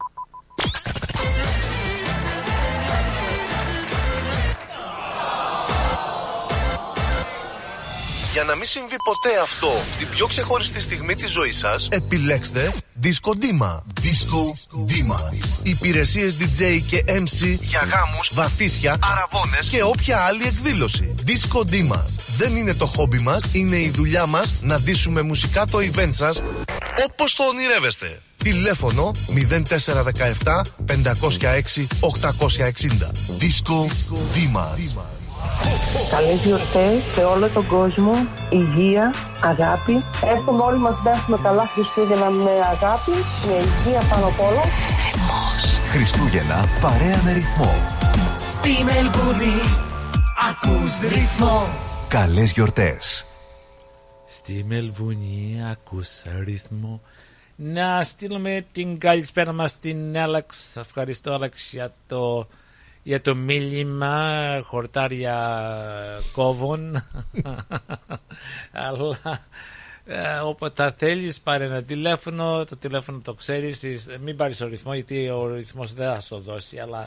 Για να μην συμβεί ποτέ αυτό την πιο ξεχωριστή στιγμή της ζωής σας, επιλέξτε Disco Dima. Disco Dima. Υπηρεσίες DJ και MC για γάμους, βαφτίσια, αραβώνες και όποια άλλη εκδήλωση. Disco Dima. Δεν είναι το χόμπι μας, είναι η δουλειά μας να ντύσουμε μουσικά το event σας όπως το ονειρεύεστε. Τηλέφωνο 0417 506 860. Disco Dima. Καλές γιορτές σε όλο τον κόσμο, υγεία, αγάπη. Εύχομαι όλοι μας να έχουμε καλά Χριστούγεννα με αγάπη, με υγεία πάνω απ' όλα. Χριστούγεννα παρέα με ρυθμό. Στη Μελβούνι ακούς ρυθμό. Καλές γιορτές. Στη Μελβούνι ακούς ρυθμό. Να στείλουμε την καλησπέρα μας στην Άλεξ. Ευχαριστώ Άλεξ για το μίλημα, χορτάρια κόβων. Αλλά Όποτε θα θέλεις πάρε ένα τηλέφωνο, το τηλέφωνο το ξέρεις, μην πάρεις ο ρυθμό γιατί ο ρυθμός δεν θα σου δώσει, αλλά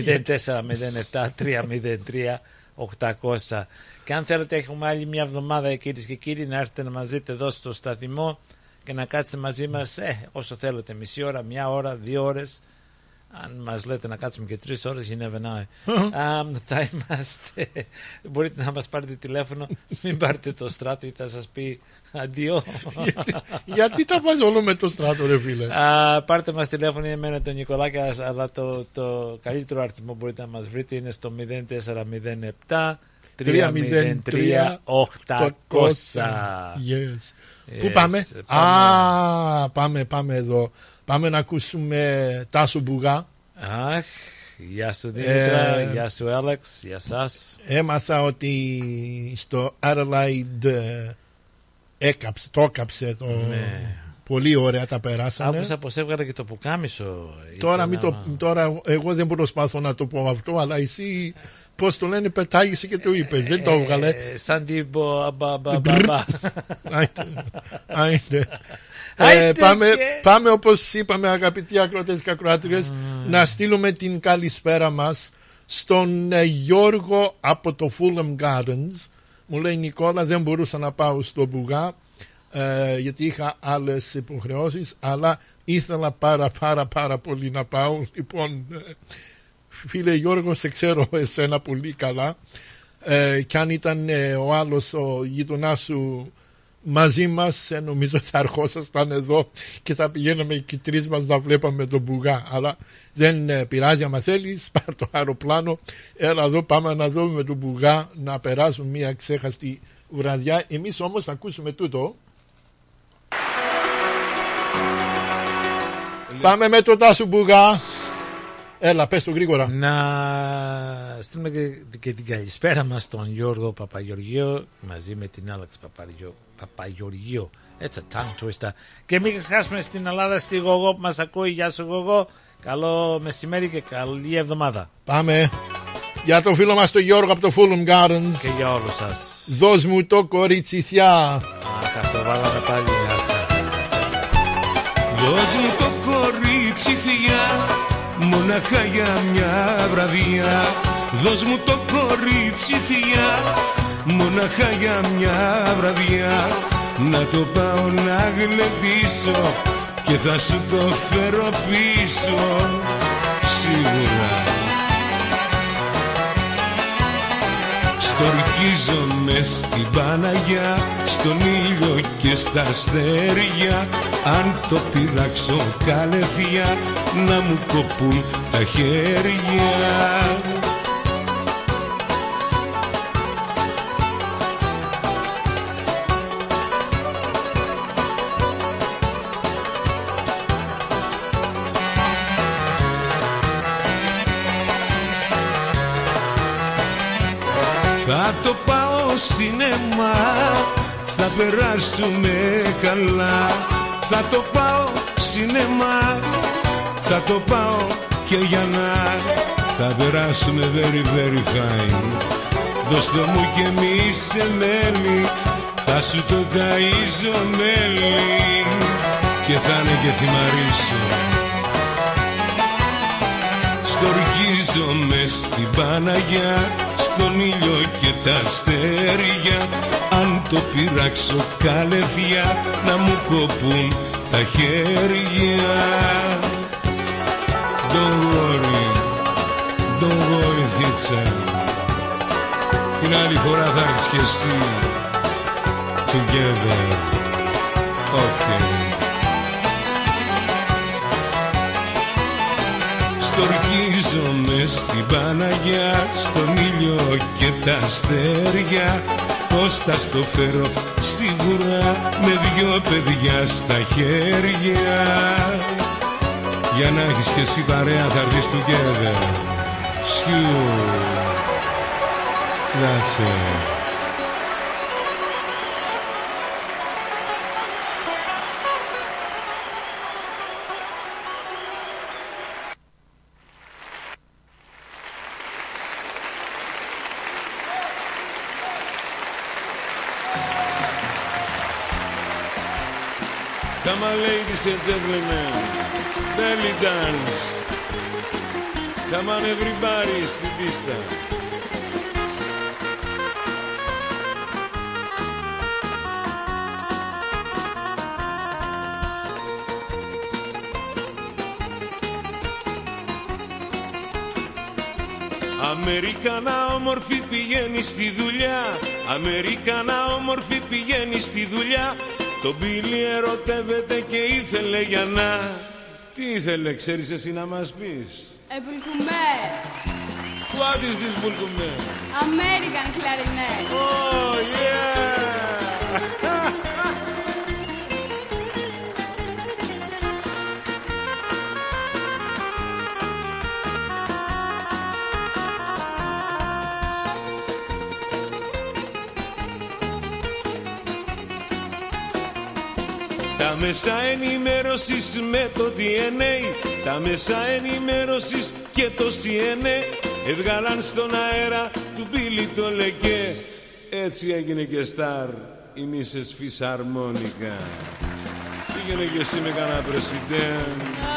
0407-303-800. Και αν θέλετε έχουμε άλλη μια εβδομάδα, κυρίες και κύριοι, να έρθετε να μας δείτε εδώ στο σταθμό και να κάτσετε μαζί μας όσο θέλετε, μισή ώρα, μια ώρα, 2 ώρες. Αν μας λέτε να κάτσουμε και 3 ώρες, you never know. Θα είμαστε. Μπορείτε να μας πάρετε τηλέφωνο, μην πάρετε το Στράτο ή θα σας πει αντίο. Γιατί τα βάζει όλο με το Στράτο, ρε φίλε? Πάρτε μας τηλέφωνο, εμένα τον Νικολάκη, αλλά το καλύτερο αριθμό μπορείτε να μας βρείτε είναι στο 0407 303 800. Yes. Πού πάμε? Πάμε εδώ. Πάμε να ακούσουμε Τάσο Μπουγά. Αχ, γεια σου Δήμητρα, γεια σου Άλεξ, γεια σας. Έμαθα ότι στο Adelaide το έκαψε το... Ναι. Πολύ ωραία τα περάσανε. Άκουσα πως έβγαλε και το πουκάμισο. Τώρα εγώ δεν προσπαθώ να το πω αυτό, αλλά εσύ πώς το λένε, πετάγησε και το είπες, δεν το έβγαλε. Σαν την Πάμε όπως είπαμε, αγαπητοί ακροατές και ακροάτριες, να στείλουμε την καλησπέρα μας στον Γιώργο από το Fulham Gardens. Μου λέει Νικόλα, δεν μπορούσα να πάω στο Μπουγά γιατί είχα άλλες υποχρεώσεις, αλλά ήθελα πάρα πολύ να πάω. Λοιπόν, φίλε Γιώργο, σε ξέρω εσένα πολύ καλά, και αν ήταν ο άλλος ο γειτονάς σου μαζί μας, νομίζω θα αρχόσασταν εδώ και θα πηγαίναμε και 3 μας να βλέπαμε τον Μπουγά. Αλλά δεν πειράζει, άμα θέλεις πάρ' το αεροπλάνο, έλα εδώ, πάμε να δούμε τον Μπουγά, να περάσουμε μια ξέχαστη βραδιά. Εμείς όμως θα ακούσουμε τούτο. Πάμε με τον Τάσο Μπουγά. Έλα, πες το γρήγορα. Να στείλουμε και την καλησπέρα μας στον Γιώργο Παπαγεωργίου μαζί με την Άλεξ Παπαγεωργίου. Έτσι, tongue twister. Και μην ξεχάσουμε στην Ελλάδα στη Γογό που μας ακούει. Γεια σου Γογό. Καλό μεσημέρι και καλή εβδομάδα. Πάμε. Για το φίλο μας τον Γιώργο από το Fulham Gardens. Και για όλους σας. Δώσ' μου το κοριτσιθιά. Αυτό βάλαμε πάλι. Δώσ' μου το κοριτσιθιά, μονάχα για μια βραδιά. Δώσ' μου το κοριτσιθιά, μονάχα για μια βραδιά. Να το πάω να γλεντήσω και θα σου το φέρω πίσω σίγουρα. Στορκίζομαι στην Παναγιά, στον ήλιο και στα αστέρια. Αν το πειράξω καλεθιά, να μου κοπούν τα χέρια. Θα το πάω σινεμά, θα περάσουμε καλά. Θα το πάω σινεμά, θα το πάω και για να. Θα περάσουμε very very fine. Δώσ' το μου και μη σε μέλι, θα σου το ταΐζω μέλι και θα είναι και θυμαρίσω. Στορκίζομαι στην Παναγιά, στον ήλιο και τα αστέρια. Αν το πειράξω καλεθιά, να μου κοπούν τα χέρια. Don't worry, don't worry θίτσα, την άλλη φορά θα έρθεις κι εσύ. Together, okay. Στορκίζομαι στην Παναγιά, στον ήλιο και τα αστέρια. Πώς θα στο φέρω σίγουρα, με 2 παιδιά στα χέρια. Για να έχεις και εσύ παρέα θα έρθεις together. Sure, that's it. Come on, ladies and gentlemen, belly dance. Come on, everybody, στην πίστα. Αμερικανά όμορφη πηγαίνει στη δουλειά. Αμερικανά όμορφη πηγαίνει στη δουλειά. Το Μπίλι ερωτεύεται και ήθελε για να... Τι ήθελε, ξέρεις εσύ να μας πεις? Πουλκουμέ. What is this πουλκουμέ? American clarinet. Oh yeah. Τα μέσα ενημέρωσης με το DNA, τα μέσα ενημέρωσης και το CNN έβγαλαν στον αέρα του Μπίλι το λεκέ. Έτσι έγινε και στάρ η Μίσες Φυσαρμόνικα. Πήγαινε και εσύ με κανένα πρεσιντέν.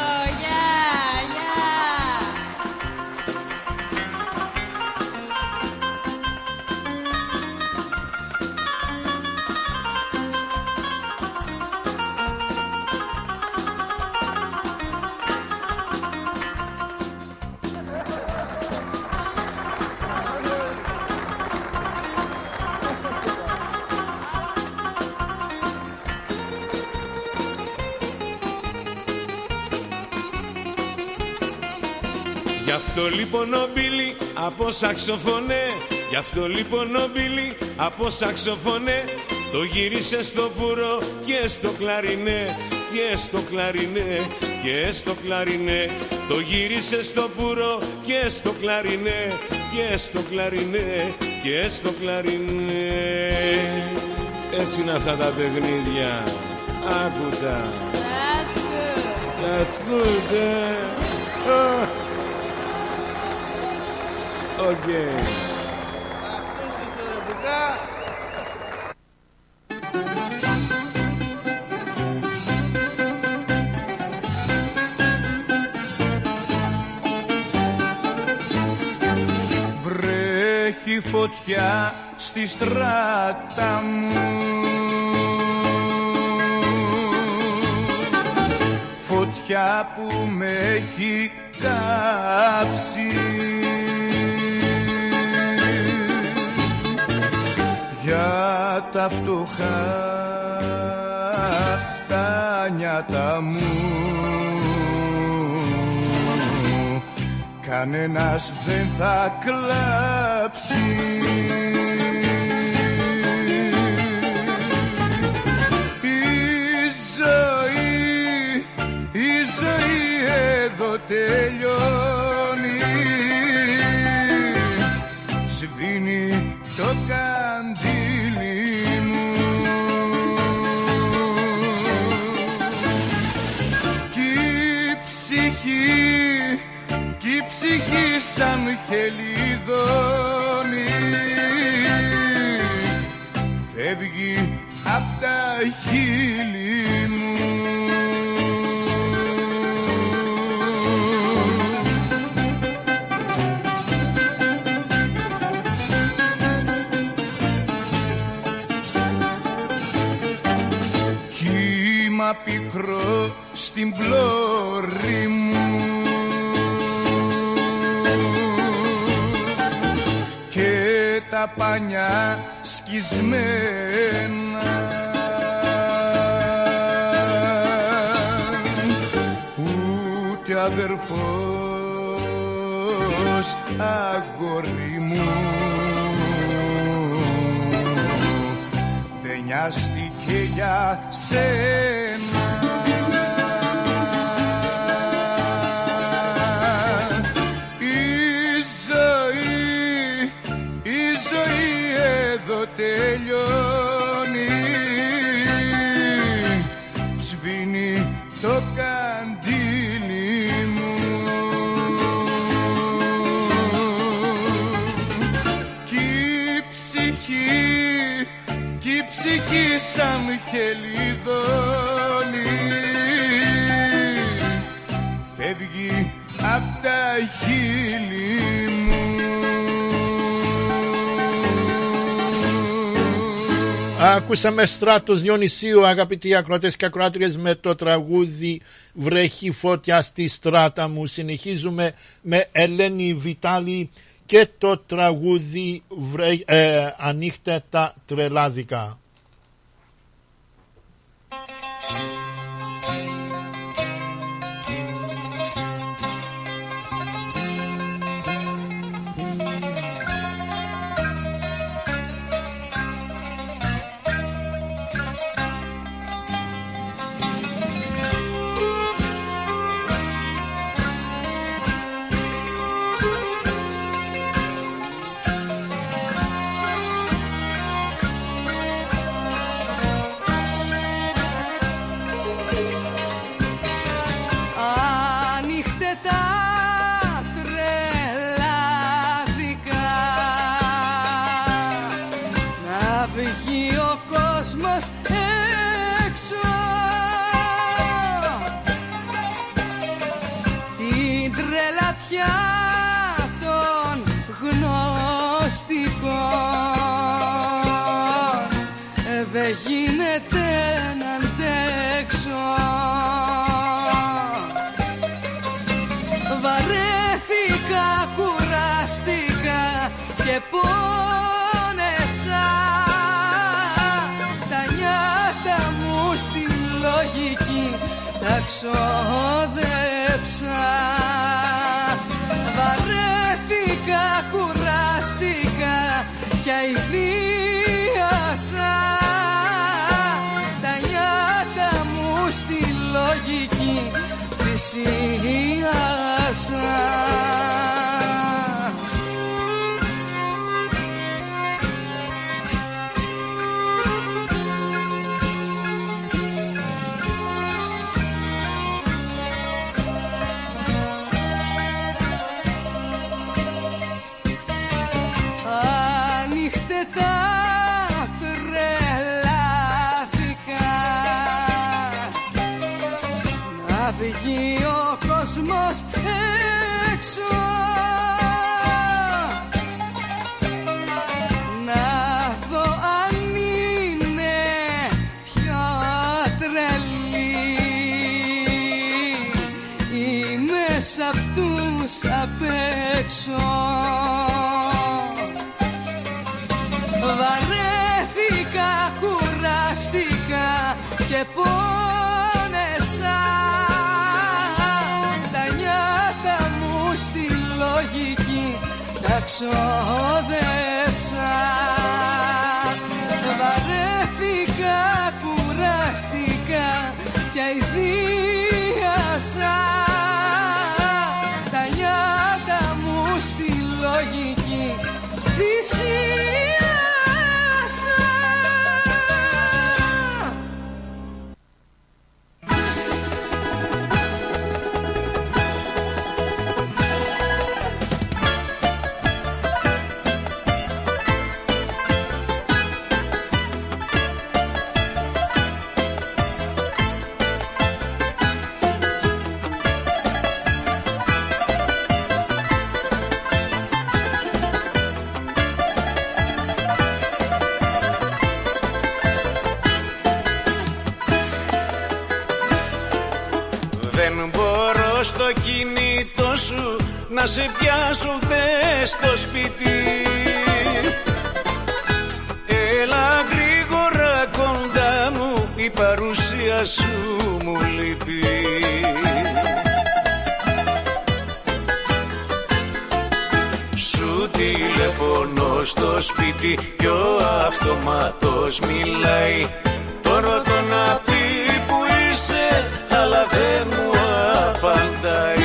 Γι' αυτό λοιπόν ο Μπίλι από σαξοφωνέ, γι' αυτό λοιπόν ο Μπίλι από σαξοφωνέ το γύρισε στο πουρό και στο κλαρινέ, και στο κλαρινέ, και στο κλαρινέ. Το γύρισε στο πουρό και στο κλαρινέ, και στο κλαρινέ, και στο κλαρινέ. Έτσι είναι αυτά τα παιχνίδια. Άκουτα. That's good. That's good. Okay. Βρέχει φωτιά στη στράτα μου, φωτιά που με έχει κάψει. Για τα φτωχά τα νιάτα μου κανένας δεν θα κλάψει. Η ζωή εδώ τελειώνει, σβήνει το καντήλι μου κι η ψυχή σαν χελιδόνι φεύγει απ' τα χείλη μου. Κύμα πικρό στην πλώρη μου και τα πανιά σκισμένα, ούτε αδερφός αγόρι μου δεν νοιάστηκε για σένα. Η ζωή εδώ τελειώνει, σβήνει το καντήλι μου κι η ψυχή σαν χελιδόνι φεύγει απ' τα χείλη μου. Ακούσαμε Στράτος Διονυσίου, αγαπητοί ακροατές και ακροάτριες, με το τραγούδι «Βρέχει φώτια στη στράτα μου». Συνεχίζουμε με Ελένη Βιτάλη και το τραγούδι «Ανοίχτε τα τρελάδικα». Δεν γίνεται να αντέξω. Βαρέθηκα, κουραστήκα και πόνεσα. Τα νιάτα μου στη λογική τα ξόδεψα. Βαρέθηκα, κουραστήκα και αηδίασα. Στη λογική θυσίασα. Ανοίχτε τα βγει ο κόσμος έξω. Να δω αν είναι πιο τρελή ή μέσα απ' τους απ' έξω. Βαρέθηκα, κουραστήκα και πόνεσα. Στη λογική τα ξόδεψα. Βαρέθηκα, κουραστήκα και αηδίασα. Τα νιάτα μου στη λογική θυσίασα. Στο κινητό σου να σε πιάσω θες στο σπίτι. Έλα γρήγορα κοντά μου, η παρουσία σου μου λείπει. Σου τηλεφωνώ στο σπίτι κι ο αυτομάτος μιλάει. Τώρα το να πει που είσαι, αλλά δεν μου απαντάει.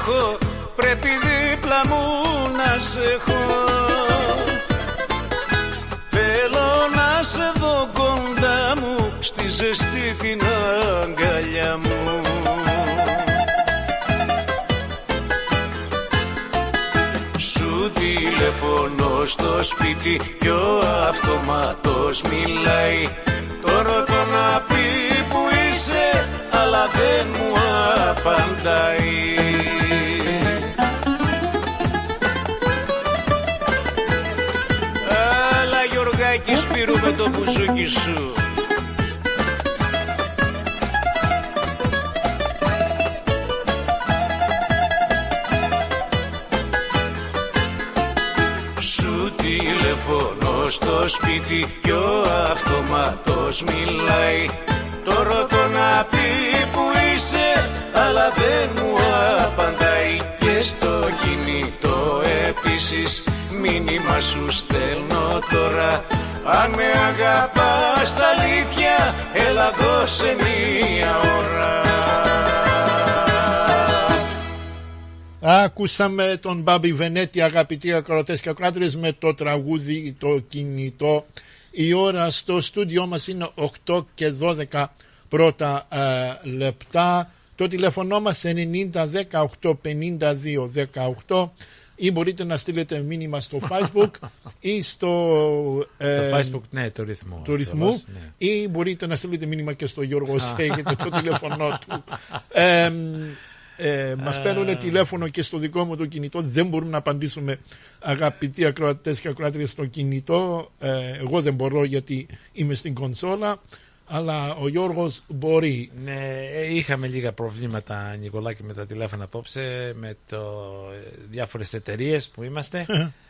έχω, πρέπει δίπλα μου να σε έχω. Θέλω να σε δω κοντά μου, στη ζεστή την αγκαλιά μου. Σου τηλεφωνώ στο σπίτι κι ο αυτόματος μιλάει. Το ρωτώ να πει που είσαι, αλλά δεν μου απαντάει. Άλλα Γιωργάκη Σπύρου με το μπουζούκι σου. Σου τηλεφωνώ στο σπίτι κι ο αυτόματος μιλάει. Το ρωτώ να πει που είσαι, αλλά δεν μου απαντάει. Και στο κινητό επίσης μήνυμα σου στέλνω τώρα. Αν με αγαπάς τα αλήθεια, έλα δώσε μία ώρα. Άκουσαμε τον Μπάμπη Βενέτη, αγαπητοί ακροατές και ακροάτριες, με το τραγούδι Το Κινητό. Η ώρα στο στούντιό μας είναι 8 και 12 πρώτα λεπτά. Το τηλέφωνο μας 90 18 52 18, ή μπορείτε να στείλετε μήνυμα στο Facebook ή στο Facebook, ναι, το ρυθμό. Το ρυθμό, ναι. Ή μπορείτε να στείλετε μήνυμα και στο Γιώργο, έχετε το τηλέφωνο του. Μας παίρνουν τηλέφωνο και στο δικό μου το κινητό. Δεν μπορούμε να απαντήσουμε, αγαπητοί ακροατές και ακροάτριες, στο κινητό. Εγώ δεν μπορώ γιατί είμαι στην κονσόλα, αλλά ο Γιώργος μπορεί. Ναι, είχαμε λίγα προβλήματα, Νικολάκη, με τα τηλέφωνα απόψε, με διάφορες εταιρείες που είμαστε.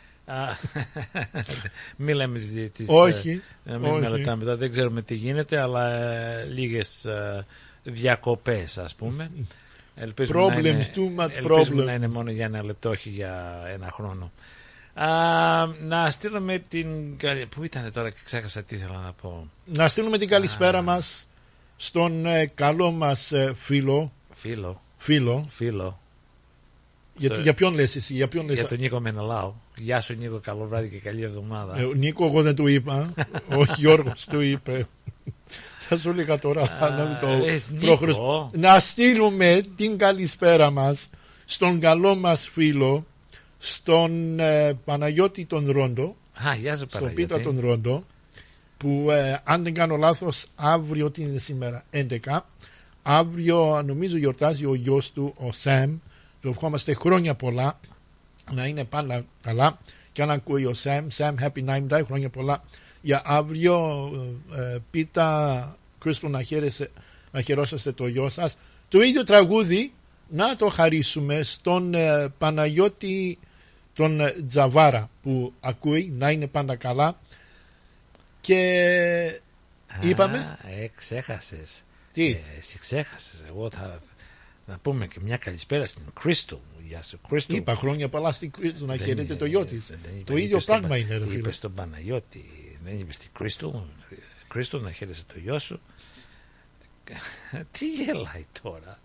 Μην λέμε τις... Όχι. Μην μελετάμε μετά, δεν ξέρουμε τι γίνεται, αλλά λίγες διακοπές, ας πούμε. Ελπίζουμε να είναι μόνο για ένα λεπτό, όχι για ένα χρόνο. Να στείλουμε την... Πού ήταν τώρα και ξέχασα τι ήθελα να πω. Να στείλουμε την καλησπέρα μας στον καλό μας φίλο. Φίλο. Για ποιον λες εσύ? Για τον Νίκο Μενελάου. Γεια σου Νίκο, καλό βράδυ και καλή εβδομάδα. Νίκο, εγώ δεν του είπα. Ο Γιώργος του είπε. Θα σου έλεγα τώρα να στείλουμε την καλησπέρα μας στον καλό μας φίλο, στον Παναγιώτη τον Ρόντο, στον Πίτα τον Ρόντο, που αν δεν κάνω λάθος αύριο, τι είναι σήμερα, 11, αύριο νομίζω γιορτάζει ο γιος του, ο Σαμ. Του ευχόμαστε χρόνια πολλά, να είναι πάντα καλά, και αν ακούει ο Σαμ, happy name day, χρόνια πολλά για αύριο. Πίτα, Κρίστο, να χαιρόσαστε το γιο σας. Το ίδιο τραγούδι να το χαρίσουμε στον Παναγιώτη τον Τζαβάρα, που ακούει, να είναι πάντα καλά. Και είπαμε ξέχασες. Τι? Εσύ ξέχασες. Εγώ θα πούμε και μια καλησπέρα στην Κρίστο. Γεια σου Κρίστο. Είπα χρόνια πολλά στην Κρίστο, να χαιρετείτε το γιο της. Το ίδιο πράγμα είναι. Είπες στον Παναγιώτη, δεν είπες στην Κρίστο. Κρίστο, να χαίρεσαι το γιο σου. Τι γελάει τώρα?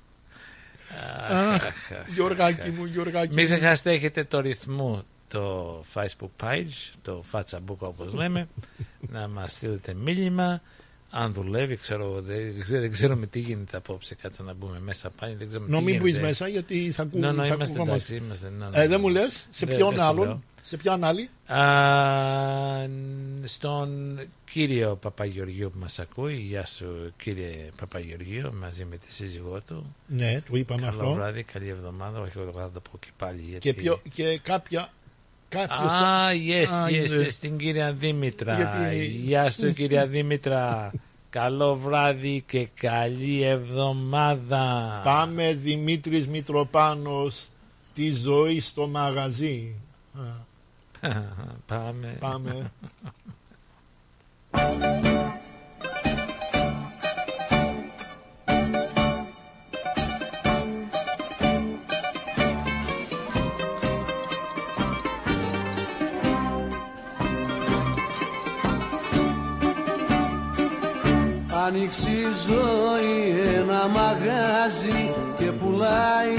Γιωργάκη μου, Γιωργάκη. Μην ξεχάσετε, έχετε το ρυθμό, το Facebook page, το Facebook όπως λέμε, να μας στείλετε μήνυμα. Αν δουλεύει, δεν ξέρουμε τι γίνεται απόψε. Κάτσε να μπούμε μέσα πάλι. Μην μπεις μέσα, γιατί θα ακούμε. Είμαστε. Δεν μου λες σε ποιον άλλον? Σε ποιον άλλη? Στον κύριο Παπαγεωργίου που μας ακούει. Γεια σου κύριε Παπαγεωργίου, μαζί με τη σύζυγό του. Ναι, του είπαμε αυτό. Καλό βράδυ, καλή εβδομάδα. Όχι, εγώ θα το πω και πάλι. Γιατί... Και κάποια... Yes, στην κυρία Δήμητρα. Γεια σου κυρία Δήμητρα. Καλό βράδυ και καλή εβδομάδα. Πάμε Δημήτρης Μητροπάνος, τη ζωή στο μαγαζί. Πάμε. Άνοιξε η ζωή ένα μαγάζι και πουλάει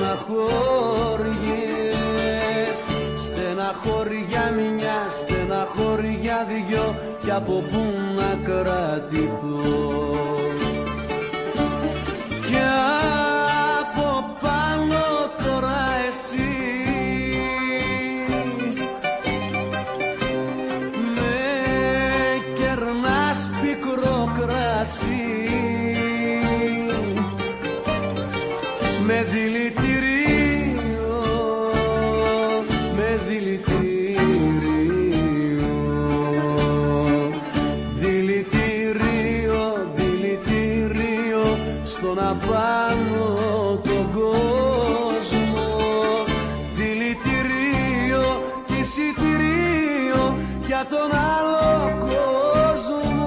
στεναχώριες. Στεναχώρια μια, στεναχώρια δυο, κι από πού να κρατηθώ. Κι από πάνω τώρα εσύ με κερνάς πικρό κρασί, με δηλητήριο, με δηλητήριο, δηλητήριο, δηλητήριο στον απάνω τον κόσμο. Δηλητήριο και εισιτήριο για τον άλλο κόσμο.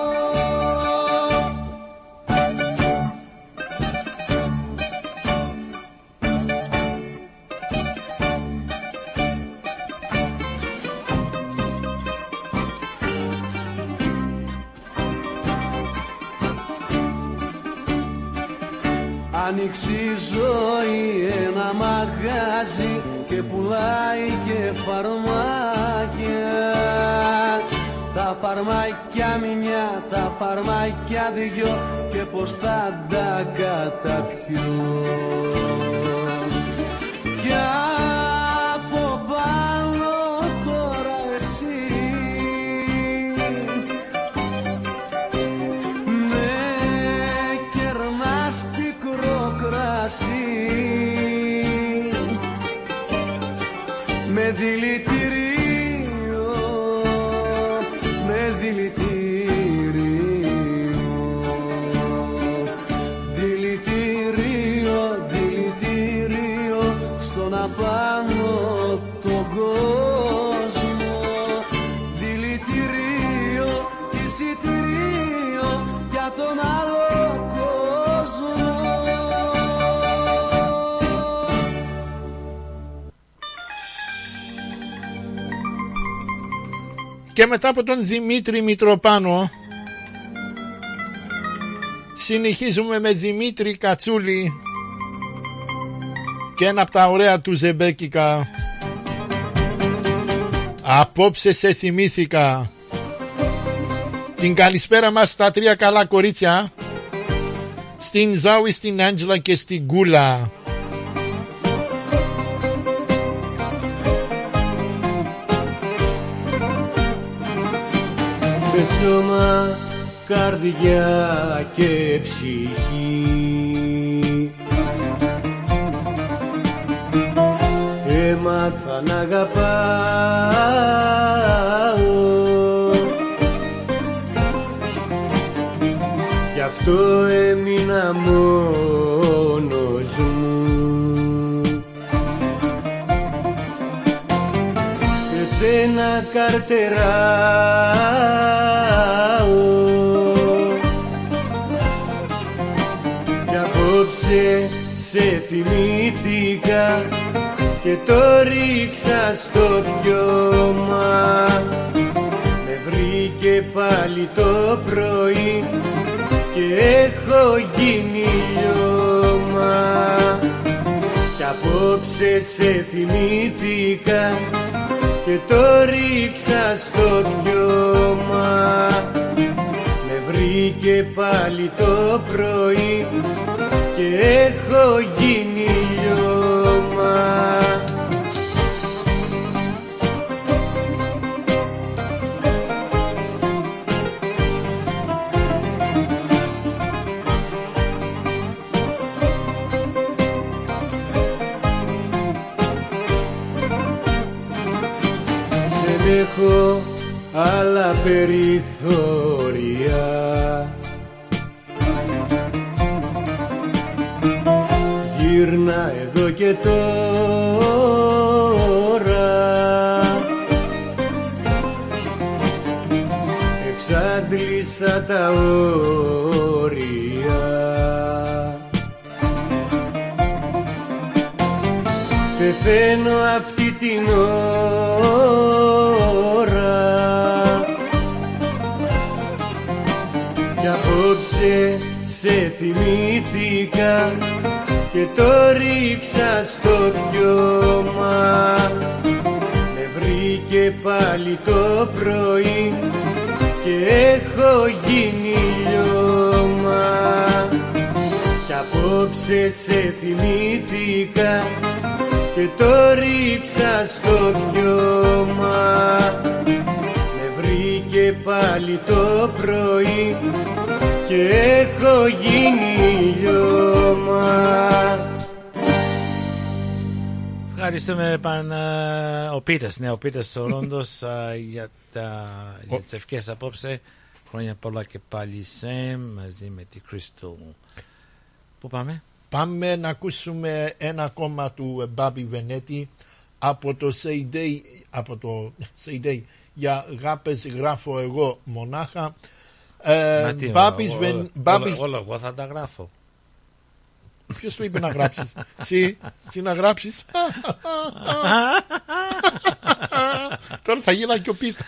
Άνοιξε η ζωή ένα μαγάζι και πουλάει και φαρμάκια. Τα φαρμάκια μια, τα φαρμάκια δυο, και πως θα τα καταπιώ. Κι από πάνω τώρα εσύ με κερνάς πικρό κρασί, με δηλητήριο, με δηλητήριο, δηλητήριο, δηλητήριο στον απάνω τον κόσμο. Δηλητήριο και εισιτήριο για τον άλλο κόσμο. Και μετά από τον Δημήτρη Μητροπάνο συνεχίζουμε με Δημήτρη Κατσούλη και ένα από τα ωραία του ζεμπέκικα, απόψε σε θυμήθηκα. Την καλησπέρα μας στα τρία καλά κορίτσια, στην Ζάουη, στην Άντζελα και στην Γκούλα. Με σώμα, καρδιά και ψυχή έμαθα να αγαπάω, γι' αυτό έμεινα μόνος μου. Εσένα καρτεράω κι απόψε σε θυμήθηκα και το ρίξα στο πιώμα. Με βρήκε πάλι το πρωί και έχω γίνει λιώμα. Κι απόψε σε θυμήθηκα και το ρίξα στο πιώμα. Με βρήκε πάλι το πρωί και έχω γίνει λιώμα. Δεν έχω άλλα περιθώρια, γύρνα εδώ και τώρα. Εξάντλησα τα όρια, πεθαίνω αυτή την ώρα. Κι απόψε σε θυμήθηκα και το ρίξα στο πιώμα. Με βρήκε πάλι το πρωί και έχω γίνει λιώμα. Κι απόψε σε θυμήθηκα και το ρίξα στο πιώμα. Με βρήκε πάλι το πρωί και έχω γίνει λιώμα. Ευχαριστούμε ο Πίτας, ναι, ο Πίτας ο Ρόντος για τις ευχές απόψε. Χρόνια πολλά και πάλι Σέμ μαζί με τη Κρίστο. Πού πάμε? Πάμε να ακούσουμε ένα κόμμα του Μπάμπη Βενέτη από το CD για γάπες γράφω εγώ μονάχα. Όλα εγώ θα τα γράφω. Ποιος του είπε να γράψεις? Εσύ να γράψεις? Τώρα θα γελάει και ο Πίτας.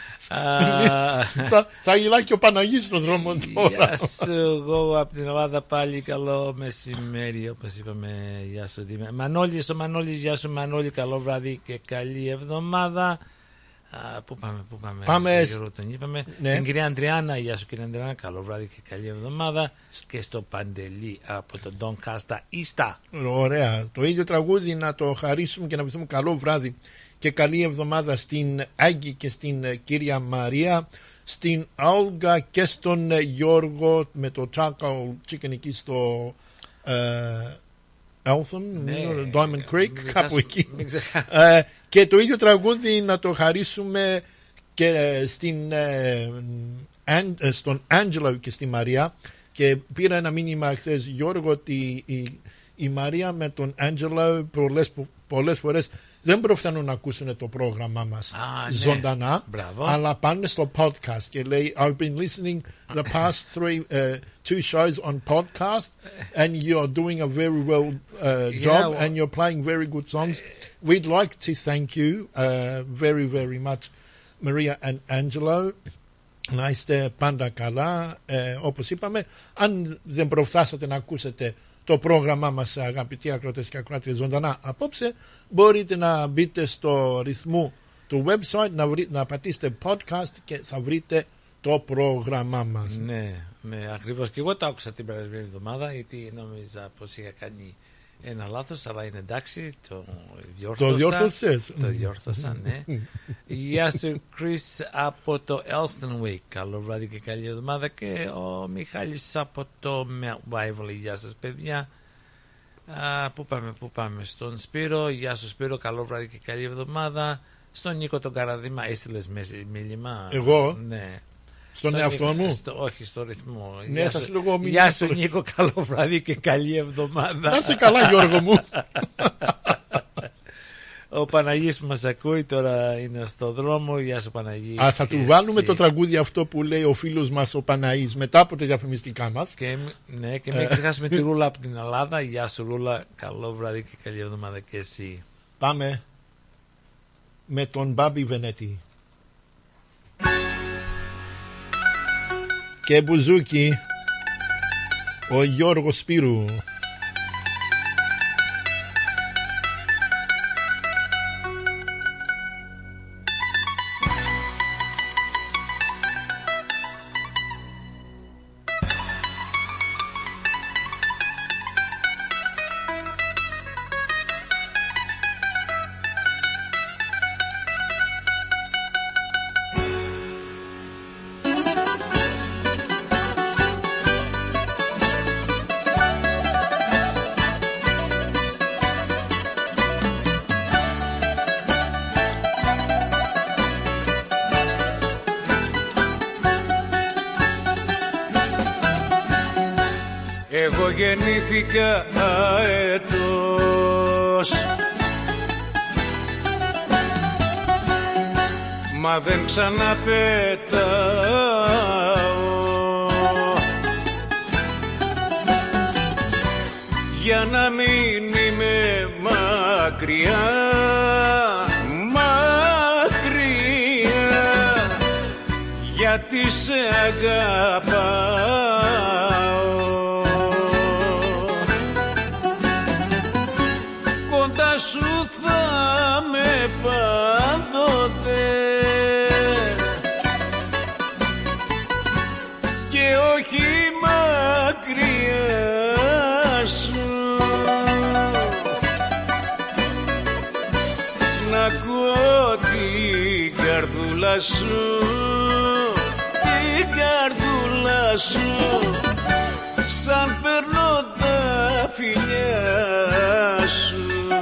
Θα γελάει και ο Παναγής στον δρόμο τώρα. Γεια σου, εγώ από την Ελλάδα πάλι καλό μεσημέρι, όπως είπαμε. Γεια σου Μανώλης, ο Μανώλης, γεια σου Μανώλη, καλό βράδυ και καλή εβδομάδα. Πού πάμε τον είπαμε. Ναι. Στην κυρία Αντριάννα, γεια σου κυρία Αντριάννα, καλό βράδυ και καλή εβδομάδα. Και στο Παντελή από τον Ντον Κάστα Ίστα. Ωραία, το ίδιο τραγούδι να το χαρίσουμε και να βρίσκουμε καλό βράδυ και καλή εβδομάδα στην Άγγι και στην κυρία Μαρία, στην Όλγα και στον Γιώργο με το Charcoal Chicken εκεί στο Eltham, Diamond Creek, κάπου εκεί. Και το ίδιο τραγούδι να το χαρίσουμε και στον Άντζελο και στη Μαρία. Και πήρα ένα μήνυμα χθες, Γιώργο, ότι η Μαρία με τον Άντζελο πολλές φορές δεν προφθαίνουν να ακούσουν το πρόγραμμά μας ζωντανά, αλλά πάνε στο podcast και λέει I've been listening the past two shows on podcast and you're doing a very well job and you're playing very good songs. We'd like to thank you very very much, Maria and Angelo. Να είστε πάντα καλά. Όπως είπαμε, αν δεν προφθάσατε να ακούσετε το πρόγραμμά μας, αγαπητοί ακροατές και ακροάτριες, ζωντανά απόψε, μπορείτε να μπείτε στο ρυθμό του website, να πατήσετε podcast και θα βρείτε το πρόγραμμά μας. Ναι, ακριβώς. Και εγώ το άκουσα την περασμένη εβδομάδα, γιατί νόμιζα πως είχα κάνει ένα λάθος, αλλά είναι εντάξει, το διόρθωσα, ναι. Γεια σου Chris από το Elstonwick, καλό βράδυ και καλή εβδομάδα. Και ο Μιχάλης από το Mount Waverley, γεια σας παιδιά. Πού πάμε? Στον Σπύρο, γεια σου Σπύρο, καλό βράδυ και καλή εβδομάδα. Στον Νίκο τον Καραδίμα, έστειλες μήνυμα? Εγώ? Ναι. Στον εαυτό μου? Όχι, στο ρυθμό. Ναι, θα σου λέγω γεια σου Νίκο, καλό βράδυ και καλή εβδομάδα. Να είσαι καλά Γιώργο μου. Ο Παναγής που μας ακούει τώρα είναι στο δρόμο. Γεια σου Παναγή. Θα του βάλουμε το τραγούδι αυτό που λέει ο φίλος μας ο Παναγής μετά από τα διαφημιστικά μας. Και μην ξεχάσουμε τη Ρούλα από την Ελλάδα. Γεια σου Ρούλα, καλό βράδυ και καλή εβδομάδα και εσύ. Πάμε με τον Μπάμπη Βενέτη και μπουζούκι ο Γιώργος Σπύρου. Εγώ γεννήθηκα αετός, μα δεν ξαναπετάω, για να μην είμαι μακριά, μακριά, γιατί σε αγαπάω. μακριά σου, να ακούω την καρδούλα σου, την καρδούλα σου, σαν περνώ τα φιλιά σου.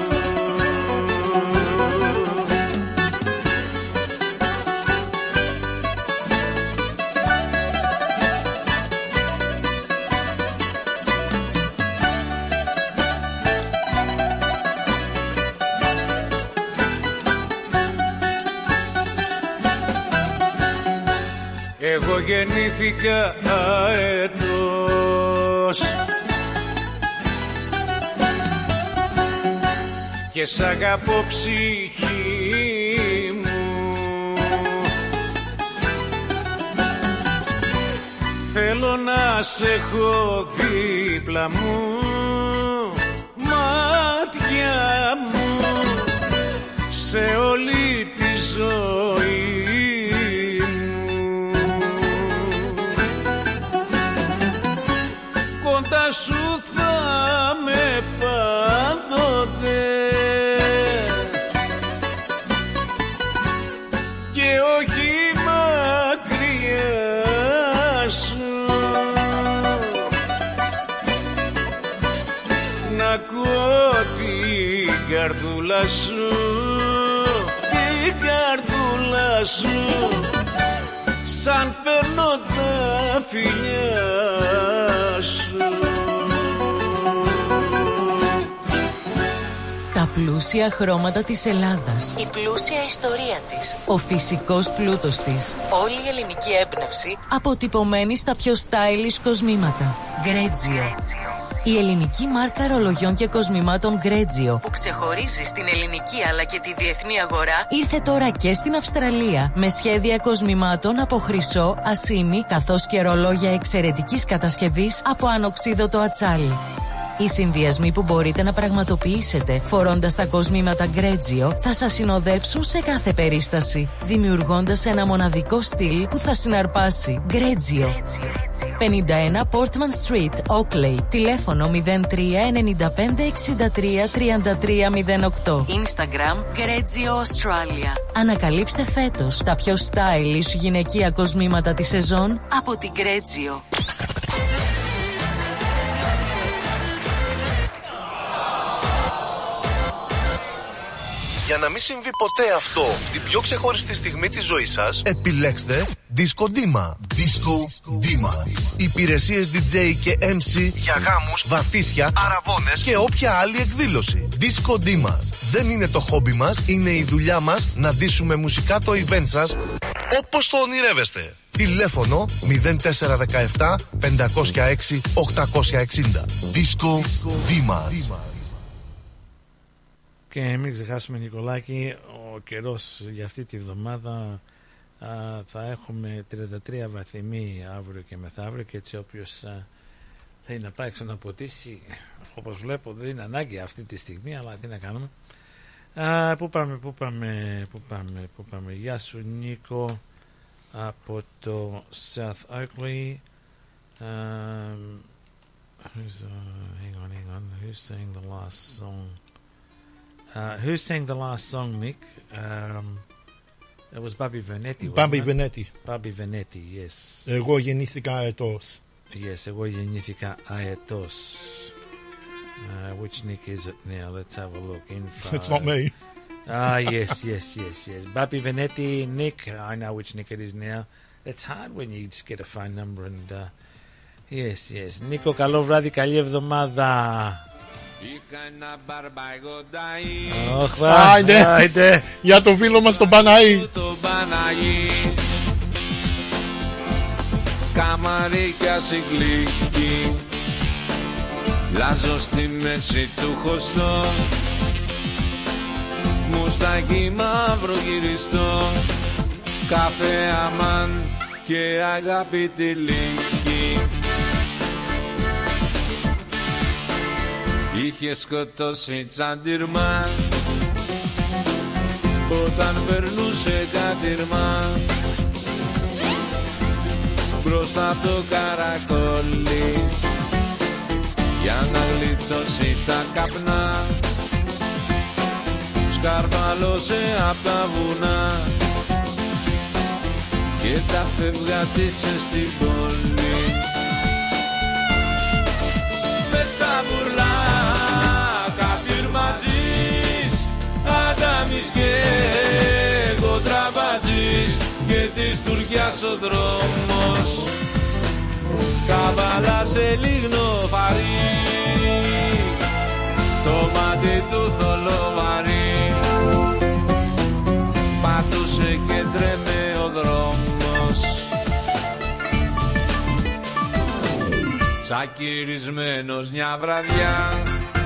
Εγώ γεννήθηκα αετός και σ' αγαπώ ψυχή μου, θέλω να σε έχω δίπλα μου, μάτια μου, σε όλη τη ζωή. Κοντά σου θα με πάντοτε και όχι μακριά σου, να ακούω την καρδούλα σου, την καρδούλα σου, σαν παίρνω τα φιλιά σου. Τα πλούσια χρώματα της Ελλάδας, η πλούσια ιστορία της, ο φυσικός πλούτος της, όλη η ελληνική έμπνευση αποτυπωμένη στα πιο stylish κοσμήματα. Γκρέτζιο. Η ελληνική μάρκα ρολογιών και κοσμημάτων Γκρέτζιο, που ξεχωρίζει στην ελληνική αλλά και τη διεθνή αγορά, ήρθε τώρα και στην Αυστραλία με σχέδια κοσμημάτων από χρυσό, ασήμι, καθώς και ρολόγια εξαιρετικής κατασκευής από ανοξίδωτο ατσάλι. Οι συνδυασμοί που μπορείτε να πραγματοποιήσετε φορώντας τα κοσμήματα Γκρέτζιο θα σας συνοδεύσουν σε κάθε περίσταση, δημιουργώντας ένα μοναδικό στυλ που θα συναρπάσει. Γκρέτζιο. 51 Portman Street, Oakley. Τηλέφωνο 03 95 63 33 08. Instagram Γκρέτζιο Australia. Ανακαλύψτε φέτος τα πιο stylish γυναικεία κοσμήματα της σεζόν από την Γκρέτζιο. Για να μην συμβεί ποτέ αυτό στην πιο ξεχωριστή στιγμή της ζωής σας, επιλέξτε Disco Dima. Disco Dima. Υπηρεσίες DJ και MC για γάμους, βαφτίσια, αραβώνες και όποια άλλη εκδήλωση. Disco Dima. Δεν είναι το χόμπι μας, είναι η δουλειά μας να ντύσουμε μουσικά το event σας όπως το ονειρεύεστε. Τηλέφωνο 0417 506 860. Disco Dima. Και μην ξεχάσουμε, Νικολάκη, ο καιρός για αυτή τη βδομάδα θα έχουμε 33 βαθμοί αύριο και μεθαύριο, και έτσι όποιος θέλει να πάει ξαναποτίσει, όπως βλέπω δεν είναι ανάγκη αυτή τη στιγμή, αλλά τι να κάνουμε. Πού πάμε. Γεια σου, Νίκο, από το South Oakley. Hang on, who's saying the last song? Who sang the last song, Nick? It was Bobby Vanetti, wasn't it? Bobby Vanetti, yes. Εγώ γεννήθηκα αετός. Yes, εγώ γεννήθηκα αετός. Which Nick is it now? Let's have a look. It's not me. Yes. Bobby Vanetti, Nick. I know which Nick it is now. It's hard when you just get a phone number and... yes. Νίκο, καλό βράδυ, καλή εβδομάδα. Είχα ένα μπαρμπαγοντάι. Άιντε, για τον φίλο μας τον Παναή. Καμαρίκια συγκλίκη, λάζω στη μέση του χωστό, μουστάκι μαύρο γυριστό, καφέ αμάν και αγαπητή λύκη. Είχε σκοτώσει τσαντιρμά όταν περνούσε κατηρμά μπροστά από το καρακόλι. για να γλιτώσει τα καπνά. Σκαρβαλώσε απ' τα βουνά και τα φευγάτισε στην πόλη. Μες στα μπουρλά καφιρματζής, Αντάμις και εγώ τραμπατζής, και της Τουρκιάς ο δρόμος καβάλα σε λίγνο βαρύ, το μάτι του θολοβαρύ, πατούσε και τρέμε ο δρόμος. Τσακυρισμένος μια βραδιά,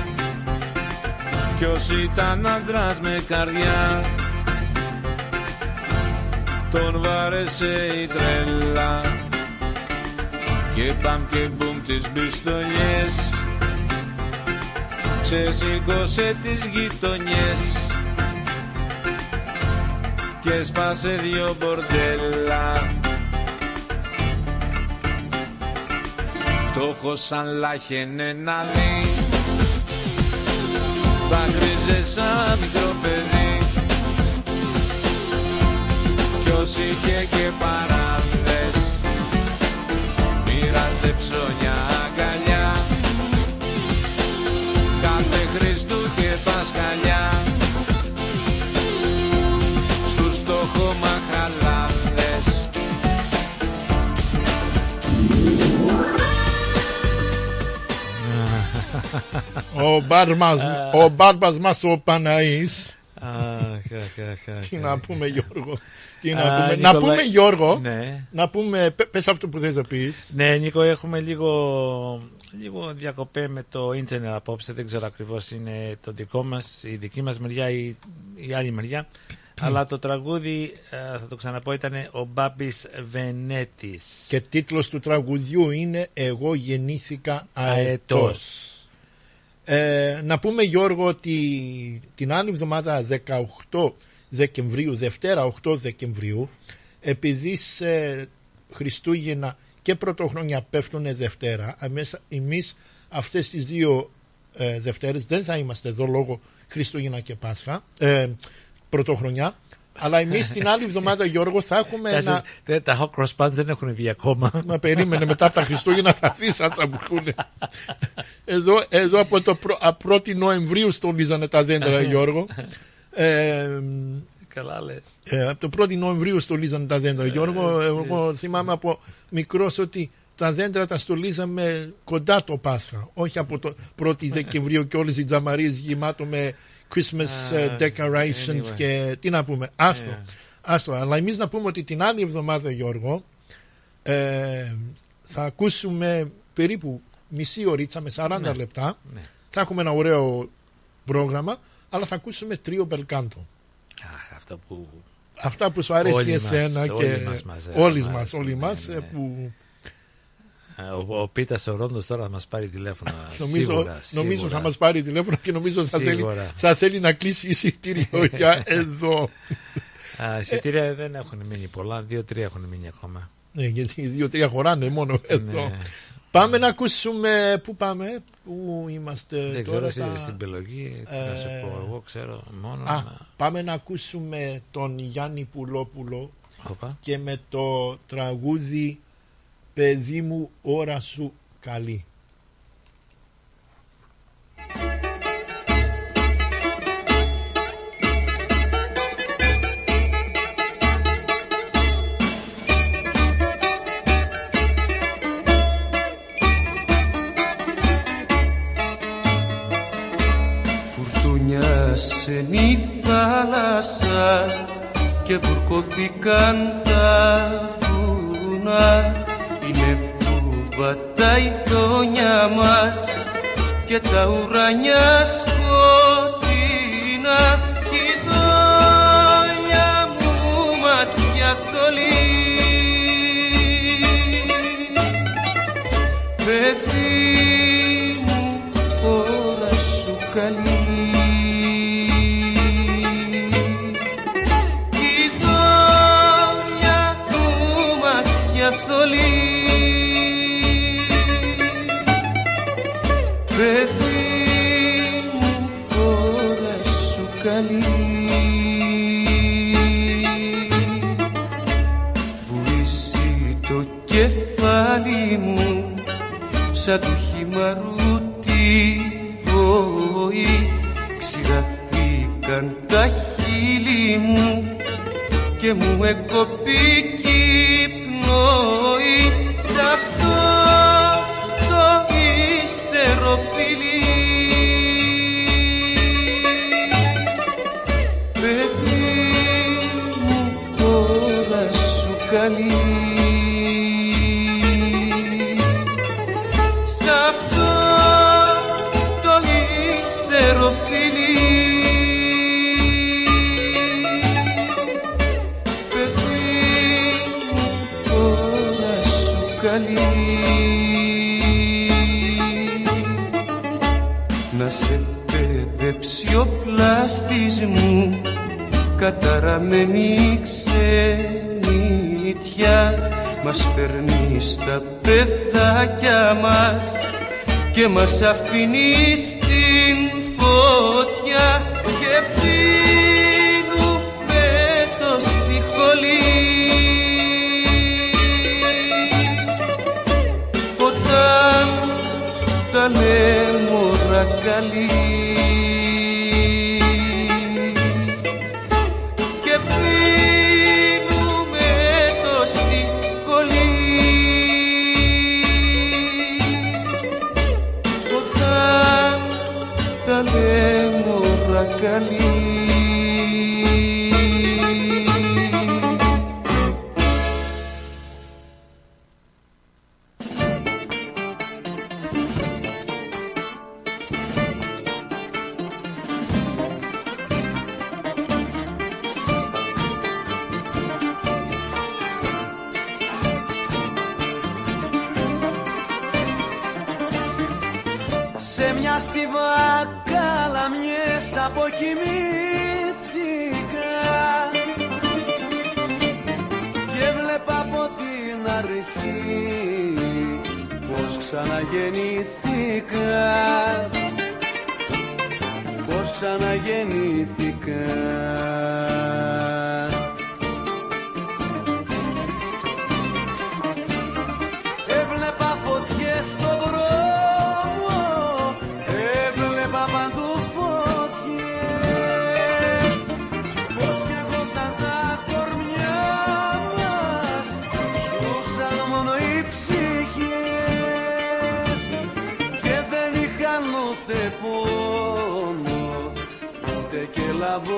ποιος ήταν άντρας με καρδιά, τον βάρεσε η τρέλα και παμ και μπουμ τις μπιστολιές, ξεσήκωσε τις γειτονιές και σπάσε δυο μπορτέλα. Φτώχος σαν λάχαινε να δει, δάκρυζε σαν μικρό παιδί, ποιος είχε και παράδες, μοίραζε ψώνια αγκαλιά, κάθε Χριστού και Πασχαλιά, στους φτωχομαχαλάδες. Ο μπάρμπας μας ο Παναής. Τι να πούμε Γιώργο, να πούμε Γιώργο, να πούμε, πες αυτό που θες να πεις. Ναι Νίκο, έχουμε λίγο διακοπέ με το ίντερνετ απόψε, δεν ξέρω ακριβώς είναι το δικό μας, η δική μας μεριά ή η άλλη μεριά, αλλά το τραγούδι, θα το ξαναπώ, ήταν ο Μπάμπης Βενέτης και τίτλος του τραγουδιού είναι «Εγώ γεννήθηκα αετός». Να πούμε Γιώργο ότι την άλλη εβδομάδα 18 Δεκεμβρίου, Δευτέρα 8 Δεκεμβρίου, επειδή σε Χριστούγεννα και Πρωτοχρονιά πέφτουνε Δευτέρα, εμείς αυτές τις δύο Δευτέρες δεν θα είμαστε εδώ λόγω Χριστούγεννα και Πάσχα, Πρωτοχρονιά, αλλά εμείς την άλλη εβδομάδα Γιώργο θα έχουμε τα hot cross buns δεν έχουν βγει ακόμα. Μα περίμενε, μετά από τα Χριστούγεννα θα δεις αν θα βγουν. Εδώ από το 1η Νοεμβρίου στολίζανε τα δέντρα Γιώργο. Καλά λες. Από το 1η Νοεμβρίου στολίζανε τα δέντρα Γιώργο. Εγώ θυμάμαι από μικρός ότι τα δέντρα τα στολίζαμε κοντά το Πάσχα, όχι από το 1η Δεκεμβρίου και όλες οι τζαμαρίες γεμάτο με Christmas decorations και τι να πούμε, άστο. Αλλά εμείς να πούμε ότι την άλλη εβδομάδα Γιώργο θα ακούσουμε περίπου μισή ωρίτσα με 40 λεπτά, θα έχουμε ένα ωραίο πρόγραμμα, αλλά θα ακούσουμε τρίο μπελκάντο. Αυτά που σου αρέσει εσένα και όλοι μας που... Ο Πίτας ο Ρόντος τώρα θα μας πάρει τηλέφωνο. Νομίζω θα μας πάρει τηλέφωνο και νομίζω θα θέλει να κλείσει εισιτήριο για εδώ. Εισιτήρια δεν έχουν μείνει πολλά, 2-3 έχουν μείνει ακόμα. Ναι, γιατί 2-3 χωράνε μόνο εδώ. Πάμε να ακούσουμε. Πού πάμε, πού είμαστε δεν τώρα. Δεν ξέρω, στην επιλογή. Να σου πω, εγώ ξέρω μόνο. Πάμε να ακούσουμε τον Γιάννη Πουλόπουλο και με το τραγούδι «Παιδί μου, ώρα σου καλή». Φουρτούνιασε η θάλασσα και βουρκωθήκαν τα βουνά. Είναι φούβατα η δόνια μας και τα ουρανιά σκοτεινά κι η δόνια μου μάτια θολή. Παιδί μου, ώρα σου καλή. παιδί μου ώρα σου καλή, βουήσει το κεφάλι μου σαν του χυμαρού τη βοή, ξηραθήκαν τα χείλη μου και μου εκοπεί κι η πνοή σ' αυτό το ύστερο φιλί. Παιδί μου τώρα σου καλή, σ' αυτό το ύστερο φιλί. Να σε παιδέψει ο πλάστης μου καταραμένη ξενιτιά, μας φέρνει στα παιδάκια μας και μας αφήνει στην φωτιά και πίνουμε το σιχολί. Τα λέμωρα καλή και πίνουμε το σιχολί, όταν τα λέμωρα καλή. Στιβά καλαμιές αποκοιμήθηκα και βλέπα από την αρχή πως ξαναγεννήθηκα, πως ξαναγεννήθηκα. Έβλεπα φωτιές στο δρόμο, παντού φωτιές, πως και εγώ τα κορμιά μας ζούσαν μόνο οι ψυχές και δεν είχαν ούτε πόνο ούτε και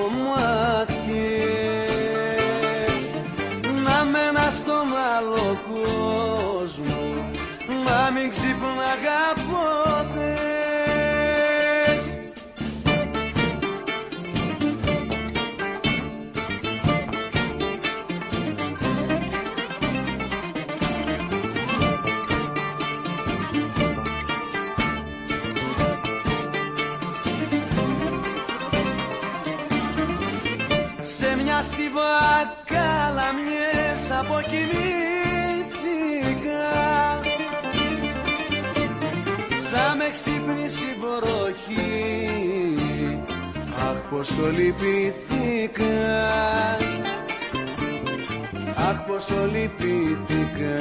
λαβομάτιες. Να μένα στον άλλο κόσμο, να μην ξυπνάγα ποτέ. Στιβά καλαμιές αποκοιμήθηκα, σαν με ξύπνησε η βροχή, αχ πόσο λυπήθηκα, αχ πόσο λυπήθηκα.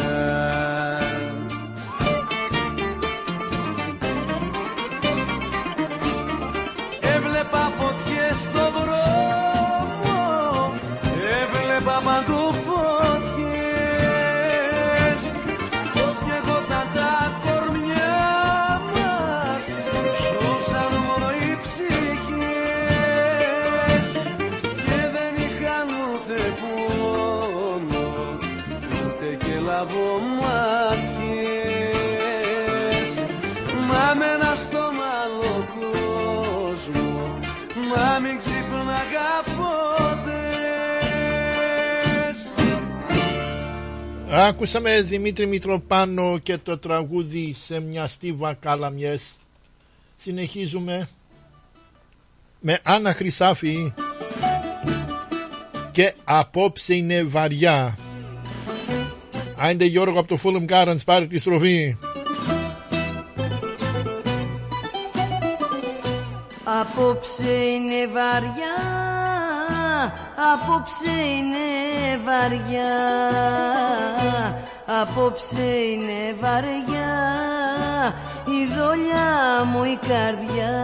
Έβλεπα φωτιές στο δρόμο, έβλεπα παντού φωτιές, πως κι εγώ τα κορμιά μας ζούσαν μόνο οι ψυχές και δεν είχαν ούτε πόνο ούτε και λαβομάτιες. Μα μένα στον άλλο κόσμο, να μην ξυπνάγα ποτέ. Άκουσαμε Δημήτρη Μητροπάνο και το τραγούδι «Σε μια στίβα καλαμιές». Συνεχίζουμε με Άννα Χρυσάφη και «Απόψε είναι βαριά». Άιντε Γιώργο από το Fulham Gardens, πάρε τη στροφή. Απόψε είναι βαριά, απόψε είναι βαριά, απόψε είναι βαριά η δόλια μου η καρδιά.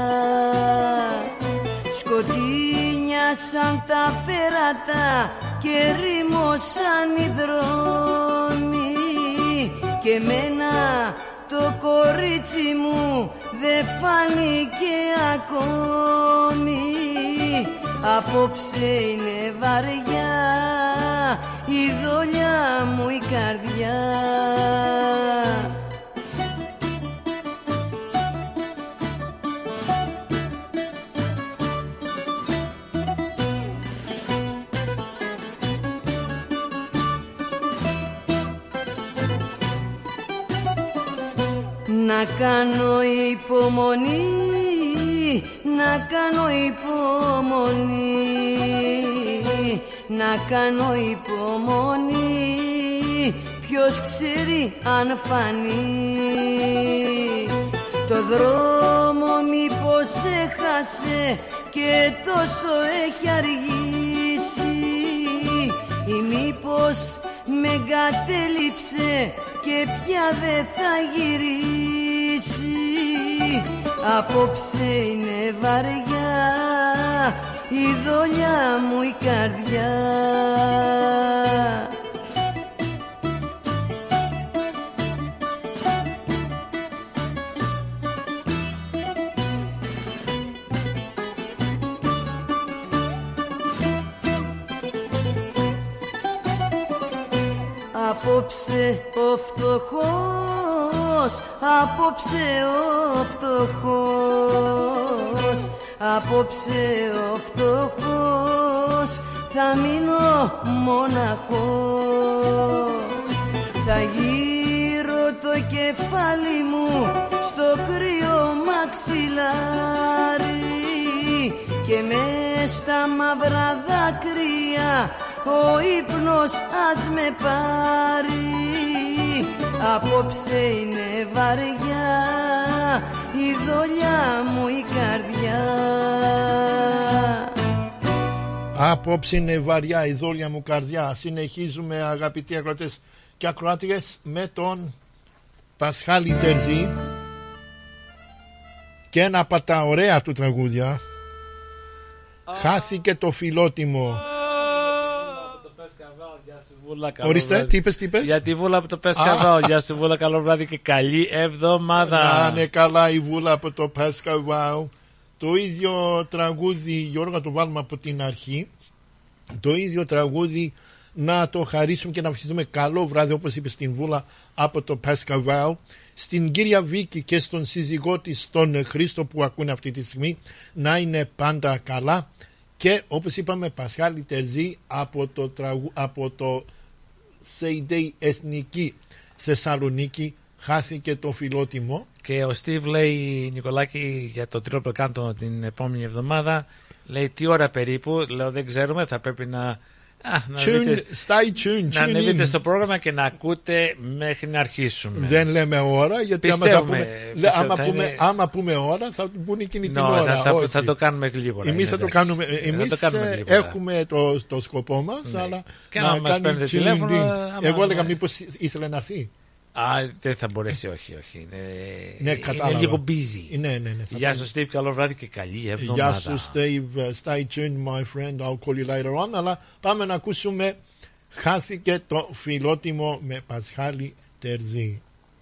Σκοτεινιάσαν τα πέρατα και ρήμωσαν οι δρόμοι και εμένα το κορίτσι μου δε φάνηκε ακόμη. Απόψε είναι βαριά η δόλια μου η καρδιά. Να κάνω υπομονή, να κάνω υπομονή, να κάνω υπομονή, ποιος ξέρει αν φανεί. Το δρόμο μήπως έχασε και τόσο έχει αργήσει, ή μήπως με εγκατέλειψε και πια δεν θα γυρίσει. Απόψε είναι βαριά η δόλια μου η καρδιά. Απόψε ο φτωχός, απόψε ο φτωχός, απόψε ο φτωχός, θα μείνω μοναχός. Θα γύρω το κεφάλι μου στο κρύο μαξιλάρι και μες στα μαύρα δάκρυα ο ύπνος ας με πάρει. Απόψε είναι βαριά η δόλια μου η καρδιά. Απόψε είναι βαριά η δόλια μου καρδιά. Συνεχίζουμε αγαπητοί ακροατές και ακροάτριες με τον Πασχάλη Τερζή και ένα από τα ωραία του τραγούδια, χάθηκε το φιλότιμο. Ορίστε, τι είπες? Για τη Βούλα από το Πεσκαβάο. Γεια σου Βούλα, καλό βράδυ και καλή εβδομάδα. Να είναι καλά η Βούλα από το Πεσκαβάο. Το ίδιο τραγούδι, Γιώργο, το βάλουμε από την αρχή. Το ίδιο τραγούδι να το χαρίσουμε και να ευχηθούμε καλό βράδυ, όπως είπε, στην Βούλα από το Πεσκαβάο, στην κυρία Βίκη και στον σύζυγό της, τον Χρήστο, που ακούνε αυτή τη στιγμή, να είναι πάντα καλά. Και όπως είπαμε, Πασχάλη Τερζή από το ΣΕΙΔΕΙ Εθνική Θεσσαλονίκη, χάθηκε το φιλότιμο. Και ο Στίβ λέει, Νικολάκη, για το τρίτο προκάντο την επόμενη εβδομάδα, λέει τι ώρα περίπου. Λέω δεν ξέρουμε, θα πρέπει να ανεβείτε στο πρόγραμμα και να ακούτε μέχρι να αρχίσουμε. Δεν λέμε ώρα, γιατί άμα πούμε ώρα θα μπουν εκείνη την ώρα. Θα το κάνουμε γλίγορα. Εμείς θα το κάνουμε. Εμείς έχουμε το σκοπό μας, αλλά και να μας παίρνετε τηλέφωνο. Εγώ έλεγα μήπως ήθελε να έρθει. Δεν θα μπορέσει, όχι. Είναι λίγο busy. Ναι. Γεια σου Steve, καλό βράδυ και καλή εβδομάδα. Γεια σου Steve, stay tuned my friend, I'll call you later on. Αλλά πάμε να ακούσουμε χάθηκε το φιλότιμο με Πασχάλη Τερζή.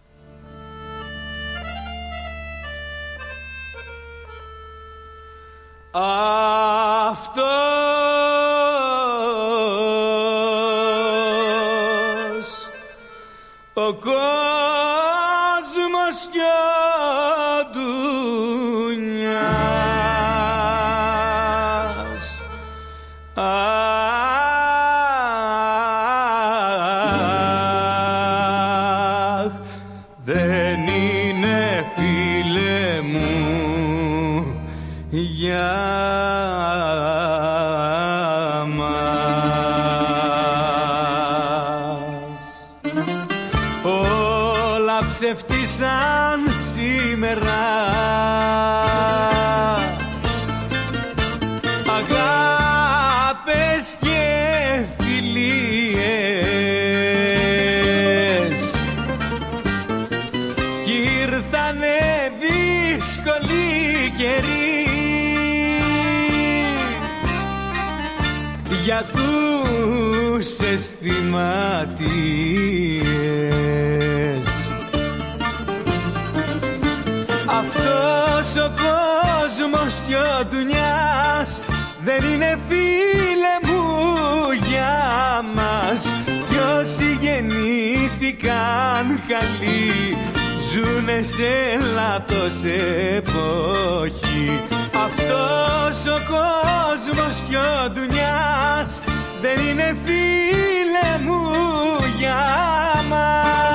Ο κόσμος κι ο ντουνιάς, αχ, δεν είναι φίλε μου για ψευτίσαν σήμερα ήρθανε δύσκολοι καιροί για τους αισθηματίες. Αυτός ο κόσμος κι ο ντουνιάς δεν είναι φίλε μου για μας. Κι όσοι γεννήθηκαν καλοί ζουνε σε λάθος εποχή. Αυτός ο κόσμος κι ο ντουνιάς δεν είναι φίλε μου για μας.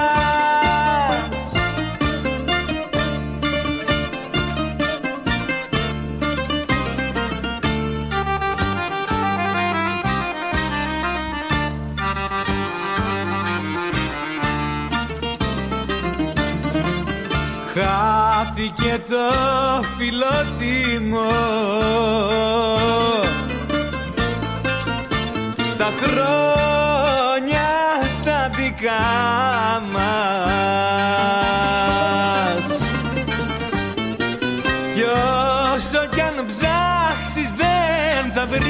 Χάθηκε το φιλότιμο στα χρόνια τα δικά μας. Κι όσο κι αν ψάξεις δεν θα βρεις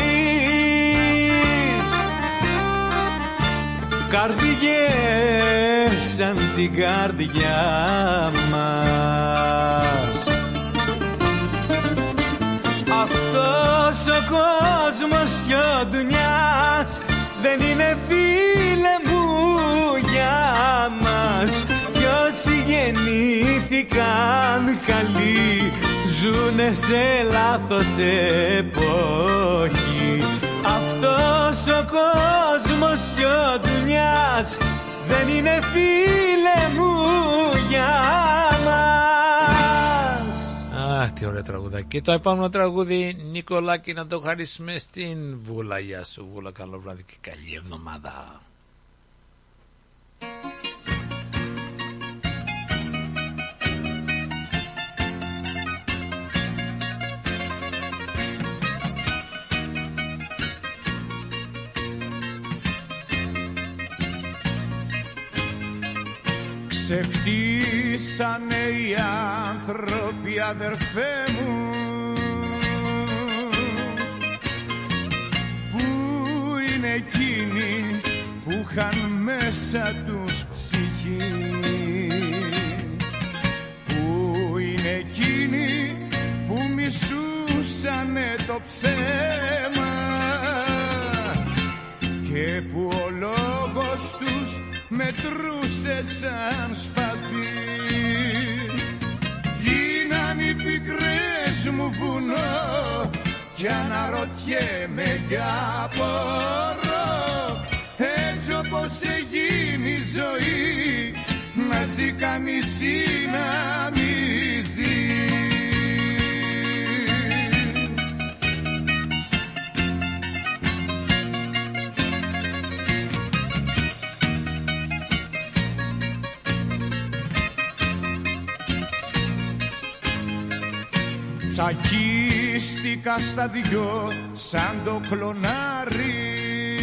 καρδιές σαν την καρδιά μας. Αυτός ο κόσμος κι ο ντουνιάς δεν είναι φίλε μου για μας. Κι όσοι γεννήθηκαν καλοί ζουνε σε λάθος εποχή. Αυτός ο κόσμος κι ο ντουνιάς δεν είναι φίλε μου για μας. Αχ, τι ωραία τραγουδάκι. Και το επόμενο τραγούδι, Νικολάκη, να το χαρίσουμε στην Βούλα. Γεια σου Βούλα, καλό βράδυ και καλή εβδομάδα. Ξεφτύσανε οι άνθρωποι αδερφέ μου που είναι εκείνοι που είχαν μέσα τους ψυχή, που είναι εκείνοι που μισούσανε το ψέμα και που ο λόγος τους μετρούσε σαν σπαθί. Γίναν οι πικρές μου βουνό κι αναρωτιέμαι κι απορώ, έτσι όπως έγινε η ζωή να ζει κανείς ή να μη ζει. Τσακίστηκα στα δυο σαν το κλονάρι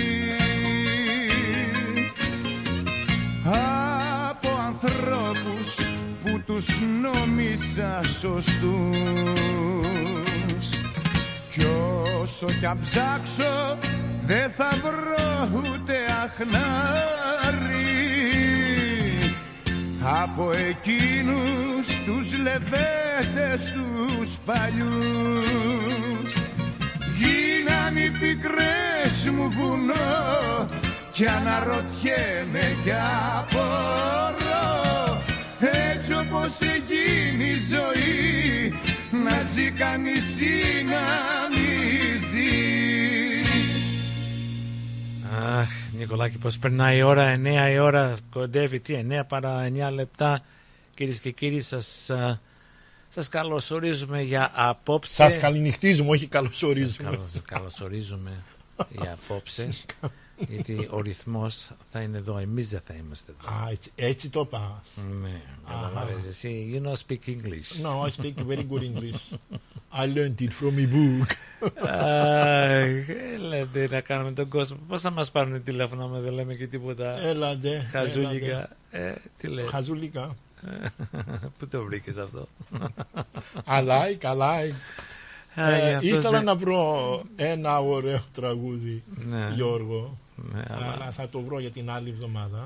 από ανθρώπους που τους νόμιζα σωστούς. Κι όσο κι αν ψάξω δεν θα βρω ούτε αχνάρι από εκείνους τους λεβέντες τους παλιούς. Γίναν οι πικρές μου βουνό κι αναρωτιέμαι κι απορώ, έτσι όπως έγινε η ζωή να ζει κανείς ή να μη ζει. Αχ, Νικολάκη, πως περνάει η ώρα, 9 η ώρα, κοντεύει, τι 9 παρά 9 λεπτά. Κυρίες και κύριοι, σας καλωσορίζουμε για απόψε. Σας καληνυχτίζουμε, όχι καλωσορίζουμε. Καλωσορίζουμε για απόψε, γιατί ο ρυθμός θα είναι εδώ, εμείς δεν θα είμαστε εδώ. Έτσι το πας. Ναι, καταλαβαίνεις εσύ, you know speak English. No, I speak very good English. I learned it from a book. Έλατε να κάνουμε τον κόσμο. Πώς θα μας πάρουν τηλέφωνο με δεν λέμε και τίποτα. Έλατε. Χαζούλικα. Τι λες. Χαζούλικα. Πού το βρήκες αυτό? I like. Ήθελα να βρω ένα ωραίο τραγούδι, Γιώργο, αλλά θα το βρω για την άλλη εβδομάδα.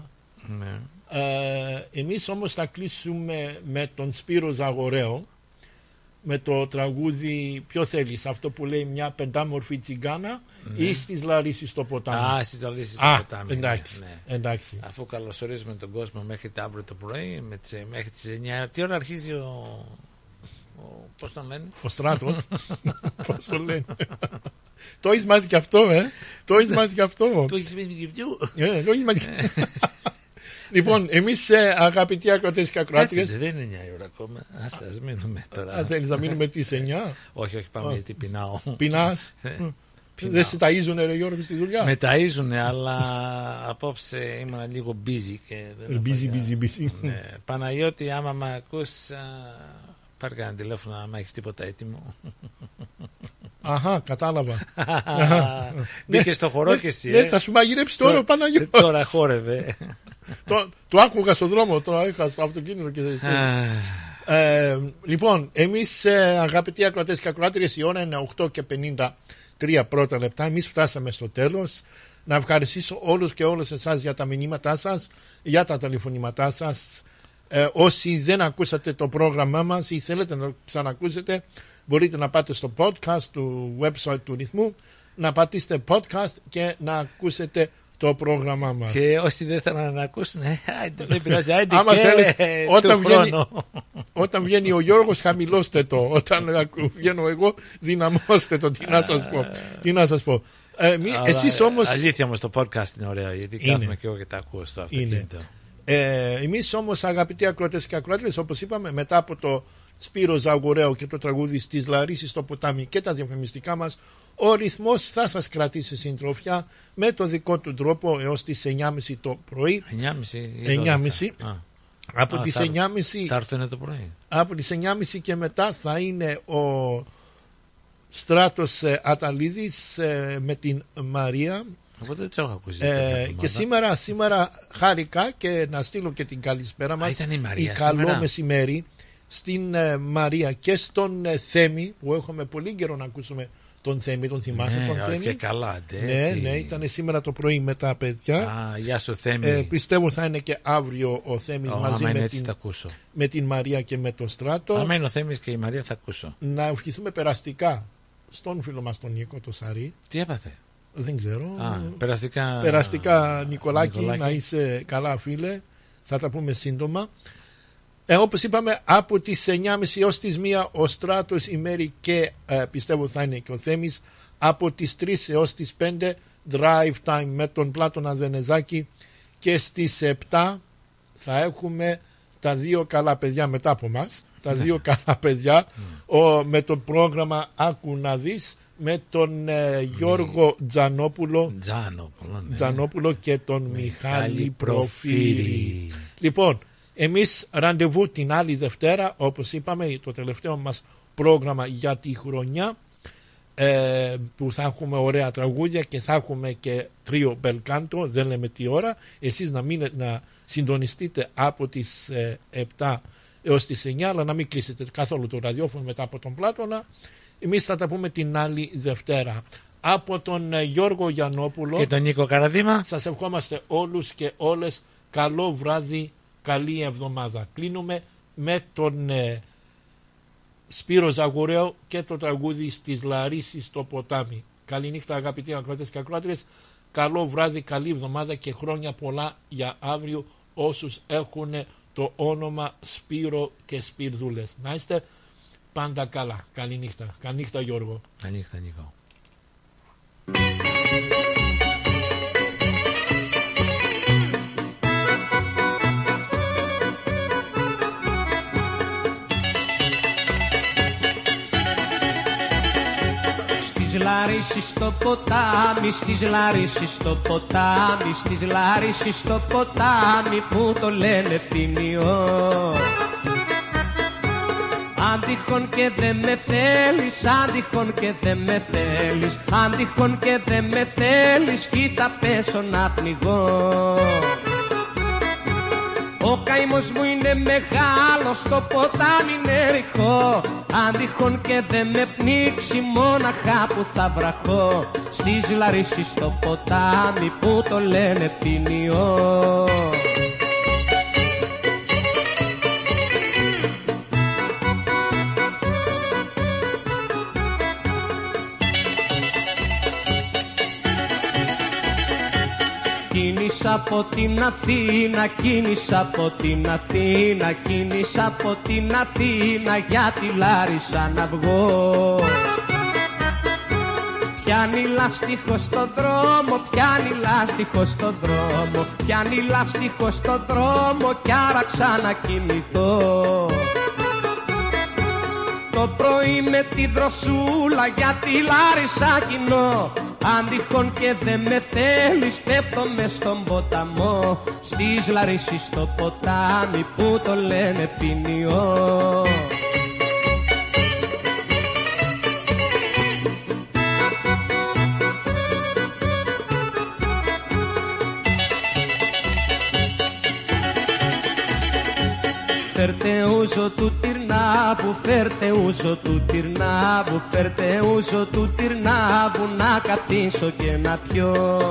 Εμείς όμως θα κλείσουμε με τον Σπύρο Ζαγορέο, με το τραγούδι ποιο θέλεις, αυτό που λέει μια πεντάμορφη τσιγκάνα ή στις Λαρίσσεις στο ποτάμι. Στις Λαρίσσεις στο ποτάμι. Εντάξει. Αφού καλωσορίζουμε τον κόσμο μέχρι αύριο το πρωί, μέχρι τις 9. Τι ώρα αρχίζει πώς το λένε? Ο Στράτος. Πώς το λένε? Το έχεις μάθει και αυτό, Το έχεις μάθει και αυτό. Το έχεις μάθει και αυτό. Λοιπόν, εμείς αγαπητοί ακροατές και ακροάτριες. Δεν είναι 9 η ώρα ακόμα. Ας μείνουμε τώρα. Θέλεις να μείνουμε τις 9? Όχι, πάμε γιατί πεινάω. Πεινάς? Δεν σε ταΐζουνε ρε Γιώργο στη δουλειά? Με ταΐζουνε, αλλά απόψε ήμουν λίγο busy. Busy. Παναγιώτη, άμα με ακούς, πάρε κανένα τηλέφωνο άμα έχεις τίποτα έτοιμο. Αχα, κατάλαβα. Μπήκε στο χορό και εσύ. Ναι, θα σου μαγειρέψει τώρα ο Παναγιώτης. Τώρα χόρευε. Το άκουγα στον δρόμο, τώρα είχα στο αυτοκίνητο και λοιπόν, εμείς αγαπητοί ακροατές και ακροάτριες, η ώρα είναι 8:53 πρώτα λεπτά. Εμείς φτάσαμε στο τέλος. Να ευχαριστήσω όλους και όλες εσάς για τα μηνύματά σας, για τα τηλεφωνήματά σας. Όσοι δεν ακούσατε το πρόγραμμά μας ή θέλετε να ξανακούσετε, μπορείτε να πάτε στο podcast του website του Ρυθμού, να πατήσετε podcast και να ακούσετε το πρόγραμμά μας. Και όσοι δεν θέλουν να ακούσουν, δεν πειράζει, όταν βγαίνει ο Γιώργος χαμηλώστε το, όταν βγαίνω εγώ δυναμώστε το. Τι να σας πω. Εσείς όμως... Αλήθεια όμως το podcast είναι ωραίο, γιατί κάθομαι και εγώ και τα ακούω στο αυτοκίνητο. Εμείς όμως αγαπητοί ακροατές και ακροάτριες, όπως είπαμε, μετά από το Σπύρο Ζαγορέο και το τραγούδι στις Λαρίσσεις στο ποτάμι και τα διαφημιστικά μας, ο Ρυθμός θα σας κρατήσει συντροφιά με το δικό του τρόπο έως τις 9.30 το πρωί. 9.30. Από τις 9.30 θα έρθουν το πρωί. Από τις 9.30 και μετά θα είναι ο Στράτος Αταλίδης με την Μαρία. Δεν το έχω ακούσει. Και σήμερα χάρηκα και να στείλω και την καλησπέρα μας. Ήταν η Μαρία. Καλό μεσημέρι στην Μαρία και στον Θέμη, που έχουμε πολύ καιρό να ακούσουμε τον Θέμη. Τον θυμάσαι τον Θέμη? Και καλά, ναι, ήταν σήμερα το πρωί με τα παιδιά. Γεια σου Θέμη. Πιστεύω θα είναι και αύριο ο Θέμης μαζί με την Μαρία και με τον Στράτο. Αν είναι ο Θέμης και η Μαρία θα ακούσω. Να ευχηθούμε περαστικά στον φίλο μας τον Νίκο το Σαρί. Τι έπαθε? Δεν ξέρω. Περαστικά Νικολάκη, να είσαι καλά φίλε. Θα τα πούμε σύντομα. Όπως είπαμε, από τις 9.30 έως τις 1 ο Στράτος, η Μέρη και πιστεύω θα είναι και ο Θέμης. Από τις 3 έως τις 5 drive time με τον Πλάτωνα Δενεζάκη. Και στις 7 θα έχουμε τα δύο καλά παιδιά μετά από μας. Τα δύο καλά παιδιά με το πρόγραμμα Άκου να δεις, με τον Γιώργο Τζανόπουλο και τον Μιχάλη Προφύρη. Λοιπόν, εμείς ραντεβού την άλλη Δευτέρα, όπως είπαμε, το τελευταίο μας πρόγραμμα για τη χρονιά, που θα έχουμε ωραία τραγούδια και θα έχουμε και τρίο μπελκάντο, δεν λέμε τι ώρα. Εσείς να συντονιστείτε από τις 7 έως τις 9, αλλά να μην κλείσετε καθόλου το ραδιόφωνο μετά από τον Πλάτωνα. Εμείς θα τα πούμε την άλλη Δευτέρα. Από τον Γιώργο Γιαννόπουλο και τον Νίκο Καραδίμα, σας ευχόμαστε όλους και όλες καλό βράδυ, καλή εβδομάδα. Κλείνουμε με τον Σπύρο Ζαγορέο και το τραγούδι στις Λαρίσσεις στο ποτάμι. Καληνύχτα αγαπητοί ακροατές και ακροάτριες. Καλό βράδυ, καλή εβδομάδα και χρόνια πολλά για αύριο όσους έχουν το όνομα Σπύρο και Σπυρδούλες. Να είστε πάντα καλά. Καληνύχτα. Καληνύχτα Γιώργο. Καληνύχτα Νίκο. Στις Λαρίσσεις στο ποτάμι, στις Λαρίσσεις στο ποτάμι, στις Λαρίσσεις στο ποτάμι που το λένε ποινιό. Αν τυχόν και δεν με θέλεις, αν τυχόν και δεν με θέλεις, αν τυχόν και δεν με θέλεις, κοίτα πέσω να πνιγώ. Ο καημός μου είναι μεγάλος, το ποτάμι είναι ρηχό. Αν τυχόν και δεν με πνίξει, μόναχα που θα βραχώ στις Λαρίσσης στο ποτάμι που το λένε ποινιό. Κίνησα από την Αθήνα, κίνησα από την Αθήνα, κίνησα από την Αθήνα για τη Λάρισα να βγω. Πιάνει λάστιχο στον δρόμο, πιάνει λάστιχο στον δρόμο, πιάνει λάστιχο στον δρόμο κι άραξα να κοιμηθώ. Το πρωί με τη δροσούλα για τη Λάρισα κοινώ. Αν τυχόν και δεν με θέλεις πέφτω μες στον ποταμό, στις Λαρίσσης στο ποτάμι που το λένε ποινιό. Φέρτε ούζο του Τυρνάβου, φέρτε ούζο του Τυρνάβου, φέρτε ούζο του Τυρνάβου να καθίσω και να πιω.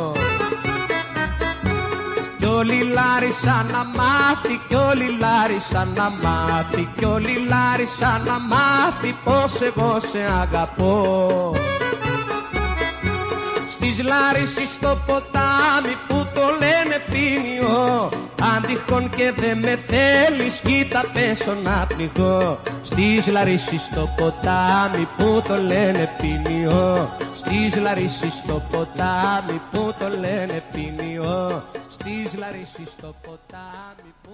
Κι όλη Λάρισα να μάθει, κι όλη Λάρισα να μάθει, κι όλη Λάρισα να μάθει πως εγώ σε αγαπώ. Στις Λαρίσσης στο ποτάμι που το λένε ποινιό, αν τυχόν και δεν με θέλεις κοίτα πέσω να πνιγώ. Στις Λαρίσσης στο ποτάμι που το λένε ποινιό, στις Λαρίσσης στο ποτάμι που το λένε ποινιό, στις Λαρίσσης στο ποτάμι που